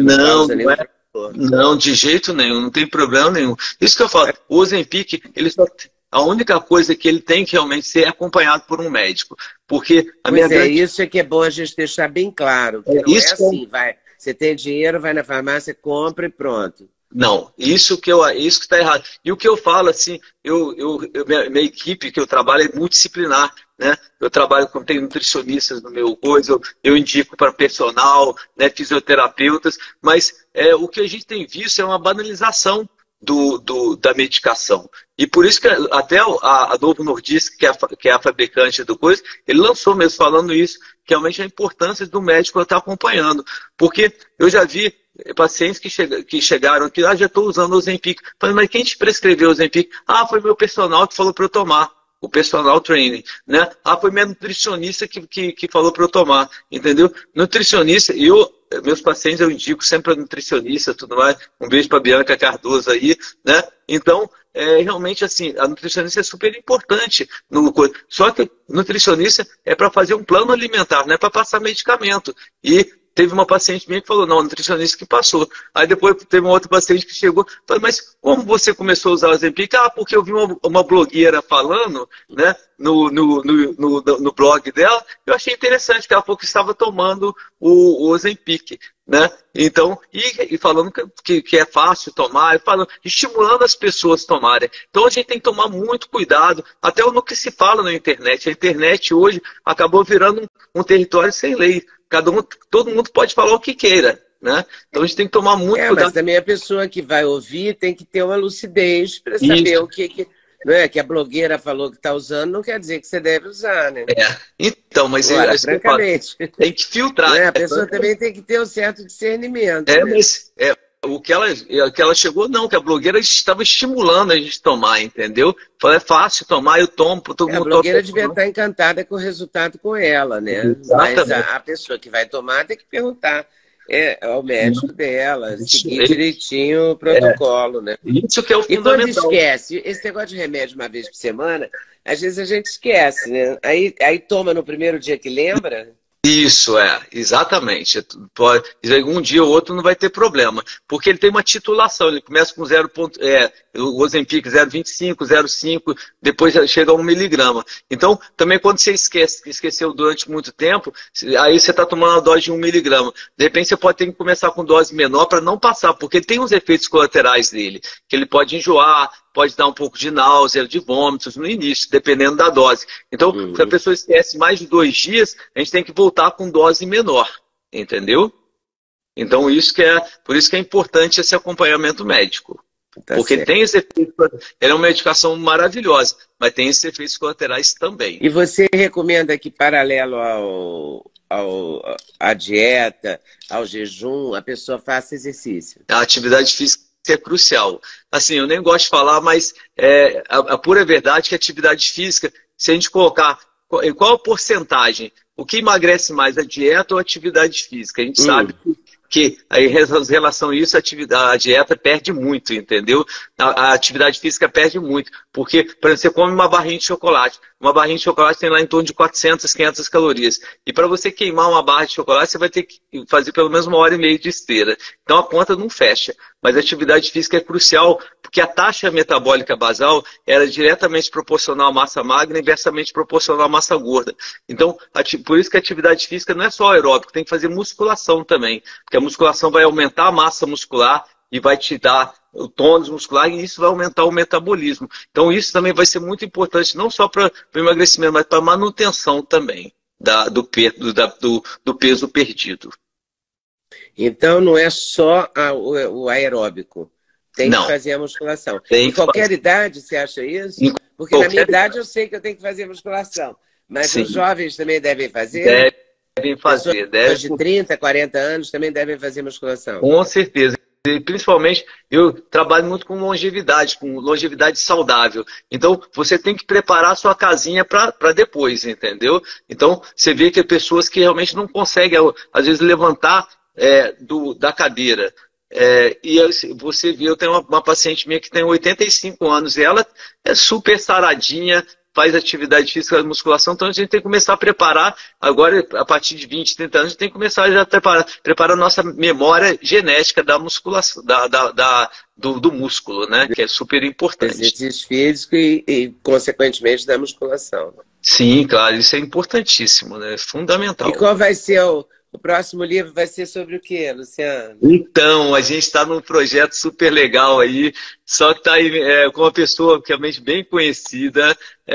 B: Não, de jeito nenhum, não tem problema nenhum. Isso que eu falo, o Ozempic, a única coisa que ele tem que realmente ser acompanhado por um médico. Porque
C: isso é que é bom a gente deixar bem claro. Que não é assim, você tem dinheiro, vai na farmácia, compra e pronto.
B: Não, isso que está errado. E o que eu falo, assim, minha equipe que eu trabalho é multidisciplinar, né? Eu tenho nutricionistas no meu coisa, eu indico para personal, né, fisioterapeutas, mas o que a gente tem visto é uma banalização da medicação. E por isso que até a Novo Nordisk, que é a fabricante do coisa, ele lançou mesmo falando isso, que realmente a importância do médico estar acompanhando. Porque eu já vi pacientes que chegaram aqui, já estou usando o Ozempic. Falei, mas quem te prescreveu o Ozempic? Foi meu personal que falou para eu tomar. O personal training, né? Foi minha nutricionista que falou para eu tomar, entendeu? Nutricionista, meus pacientes eu indico sempre a nutricionista, tudo mais. Um beijo para Bianca Cardoso aí, né? Então, realmente assim, a nutricionista é super importante. Só que nutricionista é para fazer um plano alimentar, não é para passar medicamento. E teve uma paciente minha que falou, não, nutricionista que passou. Aí depois teve uma outra paciente que chegou, falou, mas como você começou a usar o Ozempic? Porque eu vi uma blogueira falando, né, no blog dela, eu achei interessante que ela falou que estava tomando o Ozempic, né? Então, e falando que é fácil tomar, estimulando as pessoas a tomarem. Então a gente tem que tomar muito cuidado, até no que se fala na internet. A internet hoje acabou virando um território sem lei. Todo mundo pode falar o que queira, né? Então a gente tem que tomar muito cuidado.
C: Mas também a pessoa que vai ouvir tem que ter uma lucidez para saber o que não é que a blogueira falou que está usando, não quer dizer que você deve usar, né?
B: Então, mas
C: francamente,
B: tem que filtrar.
C: A pessoa também tem que ter um certo discernimento.
B: Mas o que ela chegou, não, que a blogueira estava estimulando a gente a tomar, entendeu? Falei, é fácil tomar, eu tomo, todo mundo.
C: A blogueira devia estar encantada com o resultado com ela, né? Exatamente. Mas a pessoa que vai tomar tem que perguntar ao médico dela, seguir direitinho o protocolo, né?
B: Isso que é o fundamental.
C: E quando esquece, esse negócio de remédio uma vez por semana, às vezes a gente esquece, né? Aí toma no primeiro dia que lembra.
B: Isso, exatamente. Um dia ou outro não vai ter problema, porque ele tem uma titulação, ele começa com o Ozempic 0,25, 0,5, depois chega a 1 miligrama. Então, também quando você esqueceu durante muito tempo, aí você está tomando a dose de 1 miligrama. De repente você pode ter que começar com dose menor para não passar, porque ele tem os efeitos colaterais dele, que ele pode enjoar, pode dar um pouco de náusea, de vômitos no início, dependendo da dose. Então, se a pessoa esquece mais de 2 dias, a gente tem que voltar com dose menor, entendeu? Então, por isso que é importante esse acompanhamento médico. Porque certo. Tem esse efeito, ela é uma medicação maravilhosa, mas tem esses efeitos colaterais também.
C: E você recomenda que, paralelo à dieta, ao jejum, a pessoa faça exercício?
B: A atividade física é crucial. Assim, eu nem gosto de falar, mas a pura verdade é que a atividade física, se a gente colocar em qual a porcentagem, o que emagrece mais, a dieta ou a atividade física? A gente sabe que em relação a isso, a dieta perde muito, entendeu? A atividade física perde muito, porque, por exemplo, você come uma barrinha de chocolate. Uma barrinha de chocolate tem lá em torno de 400, 500 calorias. E para você queimar uma barra de chocolate, você vai ter que fazer pelo menos 1h30 de esteira. Então a conta não fecha. Mas a atividade física é crucial, porque a taxa metabólica basal era diretamente proporcional à massa magra e inversamente proporcional à massa gorda. Então, por isso que a atividade física não é só aeróbico, tem que fazer musculação também. Porque a musculação vai aumentar a massa muscular e vai te dar o tônus muscular e isso vai aumentar o metabolismo. Então isso também vai ser muito importante, não só para o emagrecimento, mas para a manutenção também do peso perdido.
C: Então não é só o aeróbico, tem que fazer a musculação. Em qualquer idade, você acha isso? Porque na minha idade eu sei que eu tenho que fazer musculação, mas os jovens também devem fazer?
B: Devem fazer.
C: Pessoas de 30, 40 anos também devem fazer musculação.
B: Com certeza. E principalmente, eu trabalho muito com longevidade saudável. Então, você tem que preparar a sua casinha para depois, entendeu? Então, você vê que pessoas que realmente não conseguem, às vezes, levantar da cadeira. E você vê, eu tenho uma paciente minha que tem 85 anos e ela é super saradinha, faz atividade física, musculação, então a gente tem que começar a preparar, agora a partir de 20, 30 anos, a gente tem que começar já a preparar a nossa memória genética da musculação, do músculo, né? Que é super importante.
C: Exercício físico e, consequentemente, da musculação.
B: Sim, claro, isso é importantíssimo, né? É fundamental.
C: E qual vai ser O próximo livro vai ser sobre o quê, Luciano?
B: Então, a gente está num projeto super legal aí, só que está aí com uma pessoa realmente bem conhecida,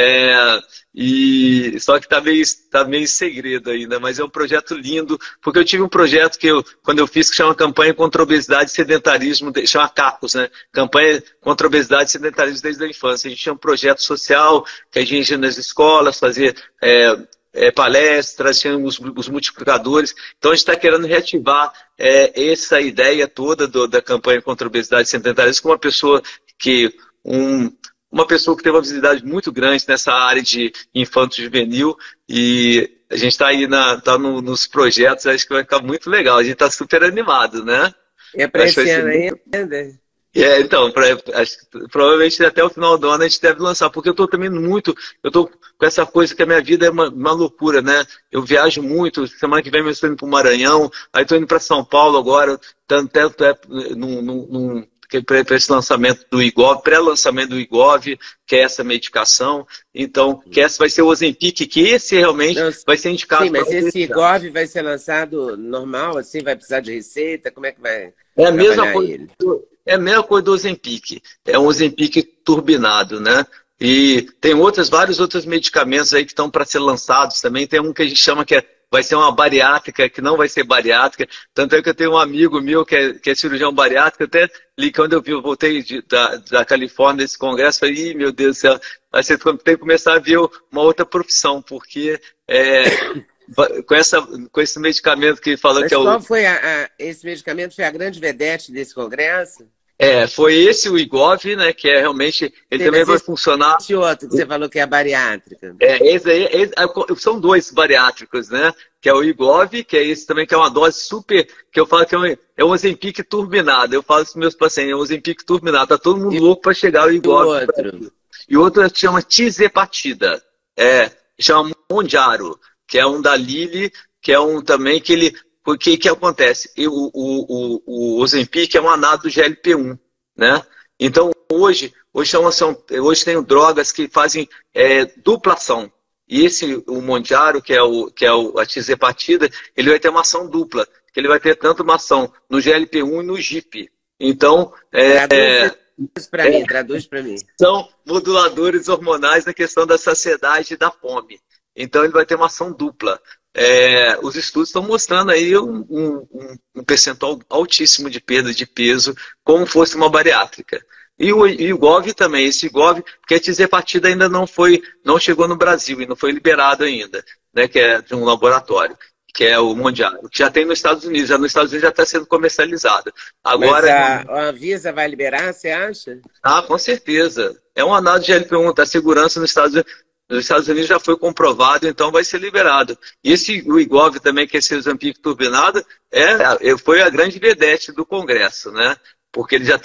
B: e só que tá meio segredo ainda, mas é um projeto lindo, porque eu tive um projeto quando eu fiz, que chama Campanha contra a Obesidade e Sedentarismo, chama CACOS, né? Campanha contra a Obesidade e Sedentarismo desde a Infância. A gente tinha um projeto social, que a gente ia nas escolas fazer palestras, tínhamos os multiplicadores. Então a gente está querendo reativar essa ideia toda da campanha contra a obesidade e sedentarismo com uma pessoa que tem uma visibilidade muito grande nessa área de infanto-juvenil, e a gente está aí nos projetos, acho que vai ficar muito legal. A gente está super animado, né?
C: É para esse ano ainda?
B: Então, acho que provavelmente até o final do ano a gente deve lançar, porque eu estou também eu estou com essa coisa que a minha vida é uma loucura, né? Eu viajo muito, semana que vem eu estou indo para o Maranhão, aí estou indo para São Paulo agora, para esse lançamento do IGOV, pré-lançamento do IGOV, que é essa medicação. Então, que essa vai ser o Ozempic, que esse realmente vai ser indicado.
C: Sim, mas esse IGOV vai ser lançado normal, assim, vai precisar de receita? Como é que vai
B: a mesma coisa. É a mesma coisa do Ozempic. É um Ozempic turbinado, né? E tem vários outros medicamentos aí que estão para ser lançados também. Tem um que a gente chama vai ser uma bariátrica, que não vai ser bariátrica. Tanto é que eu tenho um amigo meu que é cirurgião bariátrico, até li quando eu voltei da Califórnia desse congresso, falei, ih, meu Deus do céu, você tem que começar a ver uma outra profissão, porque com esse medicamento que falou.
C: Mas
B: que é o...
C: qual foi esse medicamento? Foi a grande vedete desse congresso?
B: Foi esse o IGOV, né? Que realmente ele também vai funcionar.
C: Esse outro que você falou que é a bariátrica.
B: Esse aí, são dois bariátricos, né? Que é o IGOV, que é esse também, que é uma dose super, que eu falo que é um Ozempic turbinado. Eu falo para os meus pacientes, é um Ozempic turbinado. Tá todo mundo louco para chegar ao IGOV. E o outro se chama Tizepatida, chama Monjaro, que é um da Lilly, que é um também que ele... Porque o que acontece? O Ozempic é um anado do GLP-1, né? Então, hoje tem drogas que fazem dupla ação. E o Monjaro, que é a Tizepatida, ele vai ter uma ação dupla. Que ele vai ter tanto uma ação no GLP-1 e no GIP. Então,
C: traduz para mim.
B: São moduladores hormonais na questão da saciedade e da fome. Então, ele vai ter uma ação dupla. Os estudos estão mostrando aí um percentual altíssimo de perda de peso, como fosse uma bariátrica. E o IGOV também, esse IGOV, porque a Tizepatida ainda não chegou no Brasil e não foi liberado ainda, né, que é de um laboratório, que é o Mondial, que já tem nos Estados Unidos, nos Estados Unidos já está sendo comercializado. Agora,
C: mas a Anvisa vai liberar, você acha?
B: Com certeza. É um anado de GLP-1, tá segurança nos Estados Unidos. Nos Estados Unidos já foi comprovado, então vai ser liberado. E o IGOV também, que é esse Ozempic turbinado, foi a grande vedete do Congresso, né? Porque ele já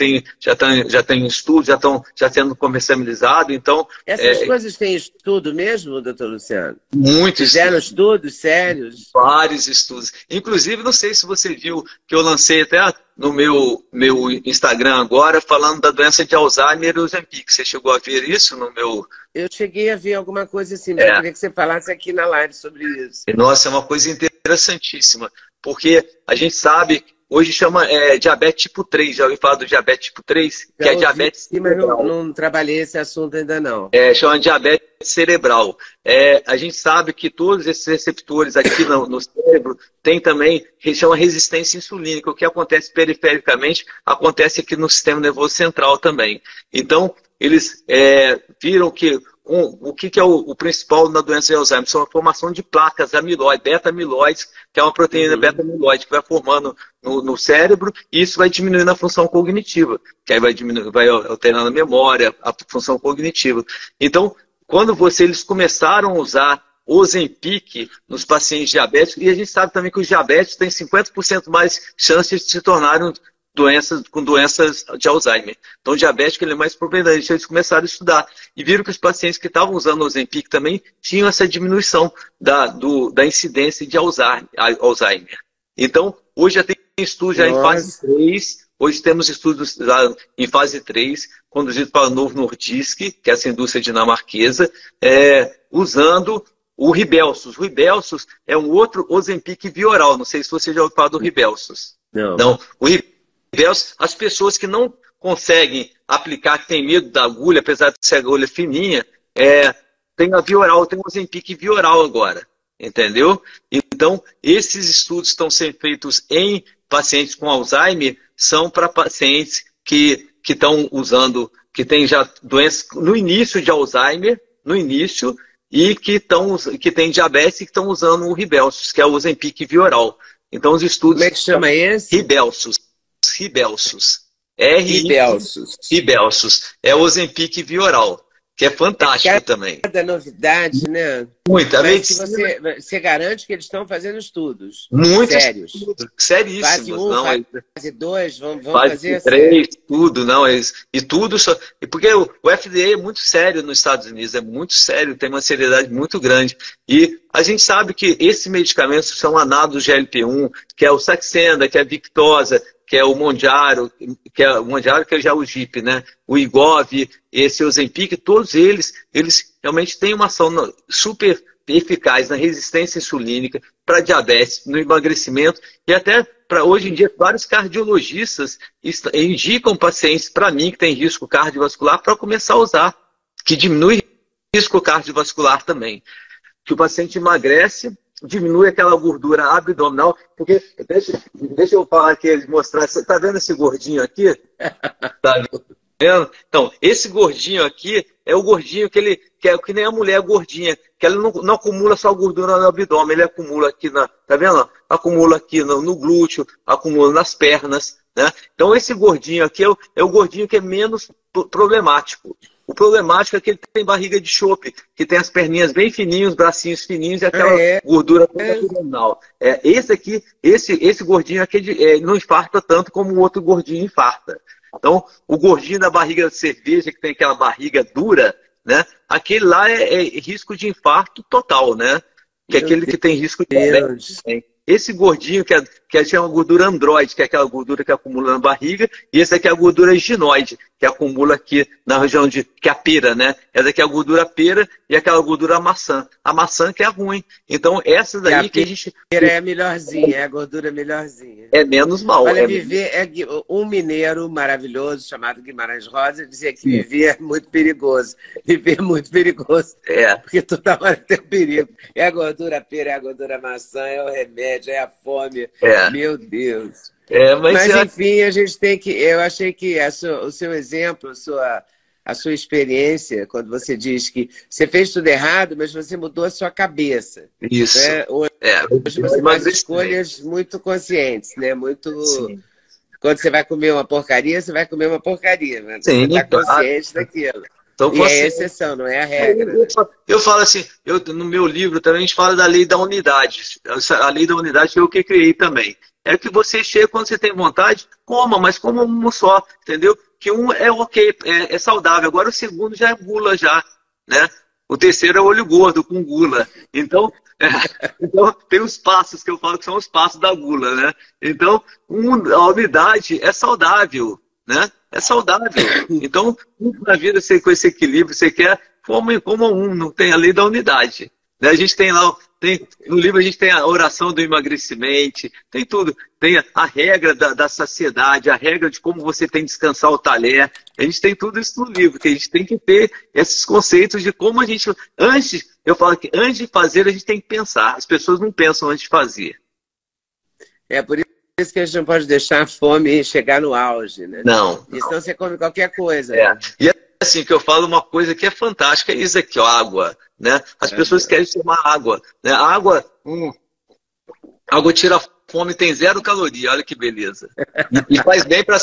B: tem estudos, já sendo comercializado, então...
C: Essas coisas têm estudo mesmo, doutor Luciano?
B: Muitos.
C: Fizeram estudos sérios?
B: Vários estudos. Inclusive, não sei se você viu que eu lancei até no meu Instagram agora, falando da doença de Alzheimer e Ozempic. Você chegou a ver isso no meu...
C: Eu cheguei a ver alguma coisa assim, mas eu queria que você falasse aqui na live sobre isso.
B: Nossa, é uma coisa interessantíssima, porque a gente sabe... Hoje chama diabetes tipo 3. Já ouviu falar do diabetes tipo 3? Que é diabetes
C: cerebral. Mas não trabalhei esse assunto ainda não.
B: Chama diabetes cerebral. A gente sabe que todos esses receptores aqui no cérebro tem também, chama resistência insulínica. O que acontece perifericamente, acontece aqui no sistema nervoso central também. Então, eles viram que o que é o principal na doença de Alzheimer? São a formação de placas amiloide, beta-amiloides, que é uma proteína beta-amiloide que vai formando no cérebro, e isso vai diminuindo a função cognitiva, que aí vai alterando a memória, a função cognitiva. Então, quando eles começaram a usar Ozempic nos pacientes diabéticos, e a gente sabe também que os diabéticos têm 50% mais chances de se tornarem com doenças de Alzheimer. Então, o diabético ele é mais propenso. Eles começaram a estudar e viram que os pacientes que estavam usando o Ozempic também tinham essa diminuição da incidência de Alzheimer. Então, hoje já tem estudos já em fase 3. Hoje temos estudos em fase 3, conduzidos pela Novo Nordisk, que é essa indústria dinamarquesa, usando o Ribelsus. O Ribelsus é um outro Ozempic via-oral. Não sei se você já ouviu falar do Ribelsus. Não. O Ribelsus, as pessoas que não conseguem aplicar, que tem medo da agulha, apesar de ser agulha fininha, tem a via-oral, tem o Ozempic via-oral agora. Entendeu? Então, esses estudos estão sendo feitos em pacientes com Alzheimer, são para pacientes que estão usando, que têm já doenças no início de Alzheimer, no início, e que têm diabetes e que estão usando o Ribelsus, que é o Ozempic via-oral. Então, os estudos...
C: Como é que chama esse?
B: Ribelsus. Ribelsus. É o Ozempic via-oral, que é fantástico também.
C: Cada novidade, né?
B: Muita.
C: Mas você garante que eles estão fazendo estudos
B: sérios. Seríssimos.
C: Fase 1, fase 2, vamos fazer
B: 3, tudo, não. E tudo só. E porque o FDA é muito sério nos Estados Unidos, é muito sério, tem uma seriedade muito grande. E a gente sabe que esses medicamentos são anados GLP-1, que é o Saxenda, que é a Victoza, que é o Mounjaro, que é já o GIP, né? O Igov, esse Ozempic, todos eles realmente têm uma ação super eficaz na resistência insulínica, para diabetes, no emagrecimento e até para hoje em dia vários cardiologistas indicam pacientes para mim que tem risco cardiovascular para começar a usar, que diminui o risco cardiovascular também. Que o paciente emagrece, diminui aquela gordura abdominal, porque deixa eu falar aqui, mostrar, você tá vendo esse gordinho aqui? Tá vendo? Então, esse gordinho aqui é o gordinho que que nem a mulher gordinha, que ela não acumula só gordura no abdômen, ele acumula aqui tá vendo? Acumula aqui no glúteo, acumula nas pernas, né? Então esse gordinho aqui é o gordinho que é menos problemático. O problemático é que ele tem barriga de chope, que tem as perninhas bem fininhas, os bracinhos fininhos e aquela gordura abdominal. Esse gordinho aqui não infarta tanto como o outro gordinho infarta. Então, o gordinho da barriga de cerveja, que tem aquela barriga dura, né? Aquele lá é risco de infarto total, né? Que é aquele que tem risco de diabetes. Esse gordinho que chama gordura androide, que é aquela gordura que acumula na barriga, e esse aqui é a gordura ginoide, que acumula aqui na região que é a pera, né? Essa aqui é a gordura pera e aquela gordura maçã. A maçã que é ruim. Então, essa daí que a gente...
C: A pera é a melhorzinha, é a gordura melhorzinha.
B: É menos mal.
C: Olha, um mineiro maravilhoso chamado Guimarães Rosa dizia que viver é muito perigoso. Viver é muito perigoso. Porque toda hora tem um perigo. É a gordura pera, é a gordura maçã, é o remédio, é a fome. Meu Deus. Mas enfim, a gente tem que... Eu achei que o seu exemplo, a sua experiência, quando você diz que você fez tudo errado, mas você mudou a sua cabeça.
B: Isso.
C: Né? Hoje você faz escolhas muito conscientes, né?
B: Sim.
C: Quando você vai comer uma porcaria, você vai comer uma porcaria. Né? Você está consciente daquilo.
B: Então,
C: e é a exceção, não é a regra.
B: Eu falo assim, no meu livro também a gente fala da lei da unidade. A lei da unidade foi eu que criei também. É que você chega quando você tem vontade, coma, mas coma um só, entendeu? Que um é ok, é saudável. Agora o segundo já é gula, né? O terceiro é olho gordo, com gula. Então, então tem os passos que eu falo que são os passos da gula, né? Então, a unidade é saudável, né? É saudável. Então, na vida, você, com esse equilíbrio, você quer, coma um, não tem a lei da unidade. Né? A gente tem lá, no livro a gente tem a oração do emagrecimento, tem tudo. Tem a regra da saciedade, a regra de como você tem que descansar o talher. A gente tem tudo isso no livro, que a gente tem que ter esses conceitos de como a gente... Eu falo que antes de fazer, a gente tem que pensar. As pessoas não pensam antes de fazer.
C: É por isso que a gente não pode deixar a fome chegar no auge, né?
B: Não.
C: Porque senão você come qualquer coisa.
B: Né? E assim, que eu falo uma coisa que é fantástica, é isso aqui, ó, água. Né? As pessoas querem tomar água. Né? Água tira a fome, tem 0 caloria, olha que beleza. E faz bem para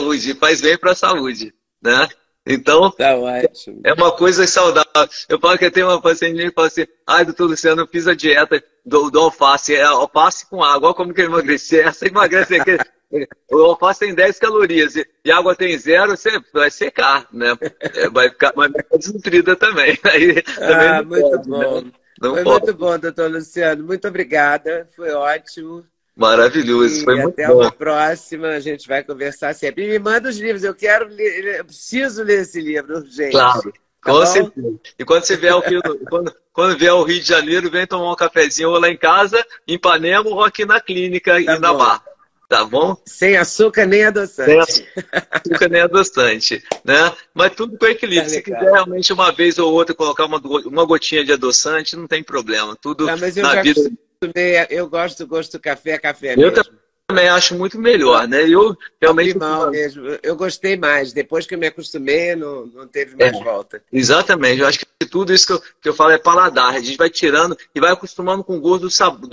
B: a saúde, né? Então,
C: tá ótimo.
B: É uma coisa saudável. Eu falo que tem uma paciente que fala assim, doutor Luciano, eu fiz a dieta do alface, alface com água, olha como que eu emagreci. Essa emagrece aqui. O alface tem 10 calorias e a água tem 0, você vai secar, né? Vai ficar mais desnutrida também. Aí, também
C: muito pode, bom. Né? Foi muito bom, doutor Luciano. Muito obrigada, foi ótimo.
B: Maravilhoso, foi muito bom.
C: Até uma próxima, a gente vai conversar sempre. E me manda os livros, eu preciso ler esse livro, urgente.
B: Claro, com certeza. E quando você vier quando vier ao Rio de Janeiro, vem tomar um cafezinho ou lá em casa, em Ipanema ou aqui na clínica
C: Tá
B: e na
C: bom.
B: Barra. Tá bom?
C: Sem açúcar nem adoçante.
B: Sem açúcar nem adoçante, né? Mas tudo com equilíbrio.
C: Tá
B: Se
C: legal.
B: quiser realmente uma vez ou outra colocar uma gotinha de adoçante, não tem problema. Tudo
C: Mas eu
B: na
C: já
B: vida.
C: acostumei, eu gosto do gosto do café, é café
B: Eu
C: mesmo.
B: também acho muito melhor, né? Eu realmente.
C: Mal mesmo. Eu gostei mais. Depois que eu me acostumei, não teve mais volta.
B: Exatamente, eu acho que tudo isso que eu falo é paladar. A gente vai tirando e vai acostumando com o gosto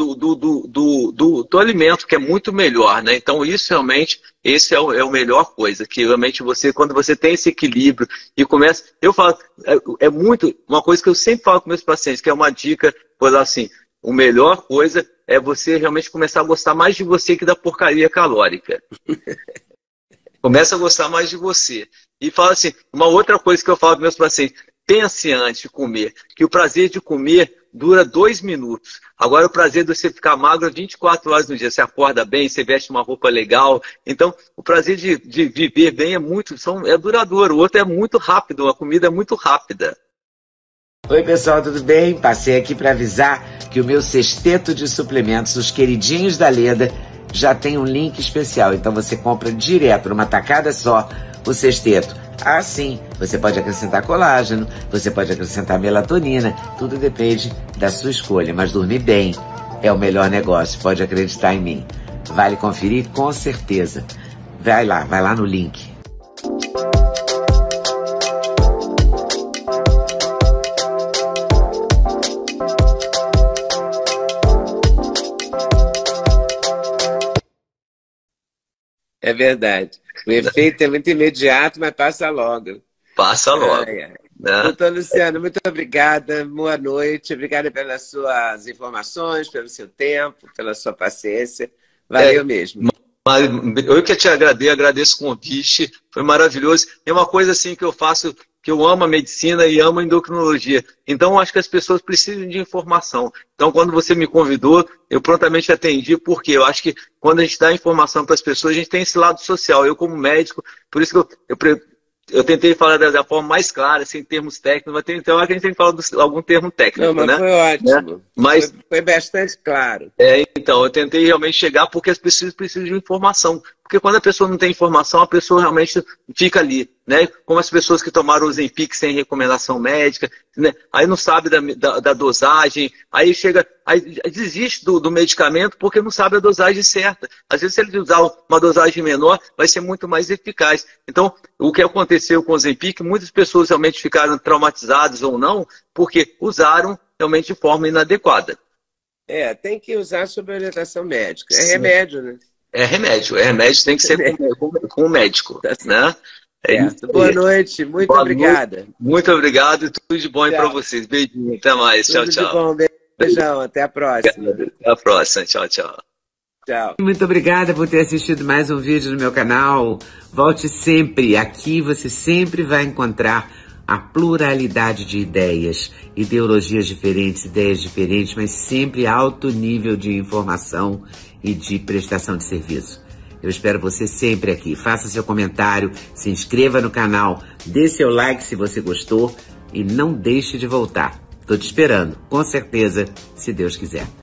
B: do alimento, que é muito melhor, né? Então, isso realmente, esse é o melhor coisa, que realmente quando você tem esse equilíbrio e começa. Eu falo, é muito. Uma coisa que eu sempre falo com meus pacientes, que é uma dica, por lá assim, a melhor coisa é você realmente começar a gostar mais de você que da porcaria calórica. Começa a gostar mais de você. E fala assim, uma outra coisa que eu falo para meus pacientes, pense antes de comer, que o prazer de comer dura 2 minutos. Agora o prazer de você ficar magro é 24 horas no dia. Você acorda bem, você veste uma roupa legal. Então, o prazer de viver bem é duradouro. O outro é muito rápido, a comida é muito rápida.
C: Oi pessoal, tudo bem? Passei aqui para avisar que o meu sexteto de suplementos, os queridinhos da Leda, já tem um link especial. Então você compra direto, numa tacada só, o sexteto. Ah, sim, você pode acrescentar colágeno, você pode acrescentar melatonina, tudo depende da sua escolha. Mas dormir bem é o melhor negócio, pode acreditar em mim. Vale conferir com certeza. Vai lá no link. É verdade. O efeito é muito imediato, mas passa logo.
B: Passa logo.
C: Né?
B: Doutor
C: Luciano, muito obrigada. Boa noite. Obrigada pelas suas informações, pelo seu tempo, pela sua paciência. Valeu mesmo.
B: Eu que te agradeço o convite. Foi maravilhoso. É uma coisa assim que eu faço, que eu amo a medicina e amo a endocrinologia. Então, acho que as pessoas precisam de informação. Então, quando você me convidou, eu prontamente atendi, porque eu acho que quando a gente dá informação para as pessoas, a gente tem esse lado social. Eu, como médico, por isso que eu tentei falar da forma mais clara, sem termos técnicos, mas tem hora que a gente tem que falar de algum termo técnico,
C: mas
B: né?
C: Foi ótimo.
B: Mas,
C: foi bastante claro.
B: Então, eu tentei realmente chegar porque as pessoas precisam de informação. Porque quando a pessoa não tem informação, a pessoa realmente fica ali, né? Como as pessoas que tomaram o Ozempic sem recomendação médica, né? Aí não sabe da dosagem, aí desiste do medicamento porque não sabe a dosagem certa. Às vezes, se ele usar uma dosagem menor, vai ser muito mais eficaz. Então, o que aconteceu com o Ozempic, muitas pessoas realmente ficaram traumatizadas ou não, porque usaram realmente de forma inadequada.
C: Tem que usar sob orientação médica. É remédio, né?
B: É remédio tem que ser com o médico, né?
C: Isso. Boa noite, muito obrigada.
B: Noite. Muito obrigado e tudo de bom para vocês. Beijinho, até mais. Tchau, tchau.
C: Tudo de bom, beijão, até a próxima.
B: Até a próxima, tchau, tchau.
C: Tchau. Muito obrigada por ter assistido mais um vídeo no meu canal. Volte sempre, aqui você sempre vai encontrar a pluralidade de ideias, ideologias diferentes, ideias diferentes, mas sempre alto nível de informação e de prestação de serviço. Eu espero você sempre aqui. Faça seu comentário, se inscreva no canal, dê seu like se você gostou e não deixe de voltar. Estou te esperando, com certeza, se Deus quiser.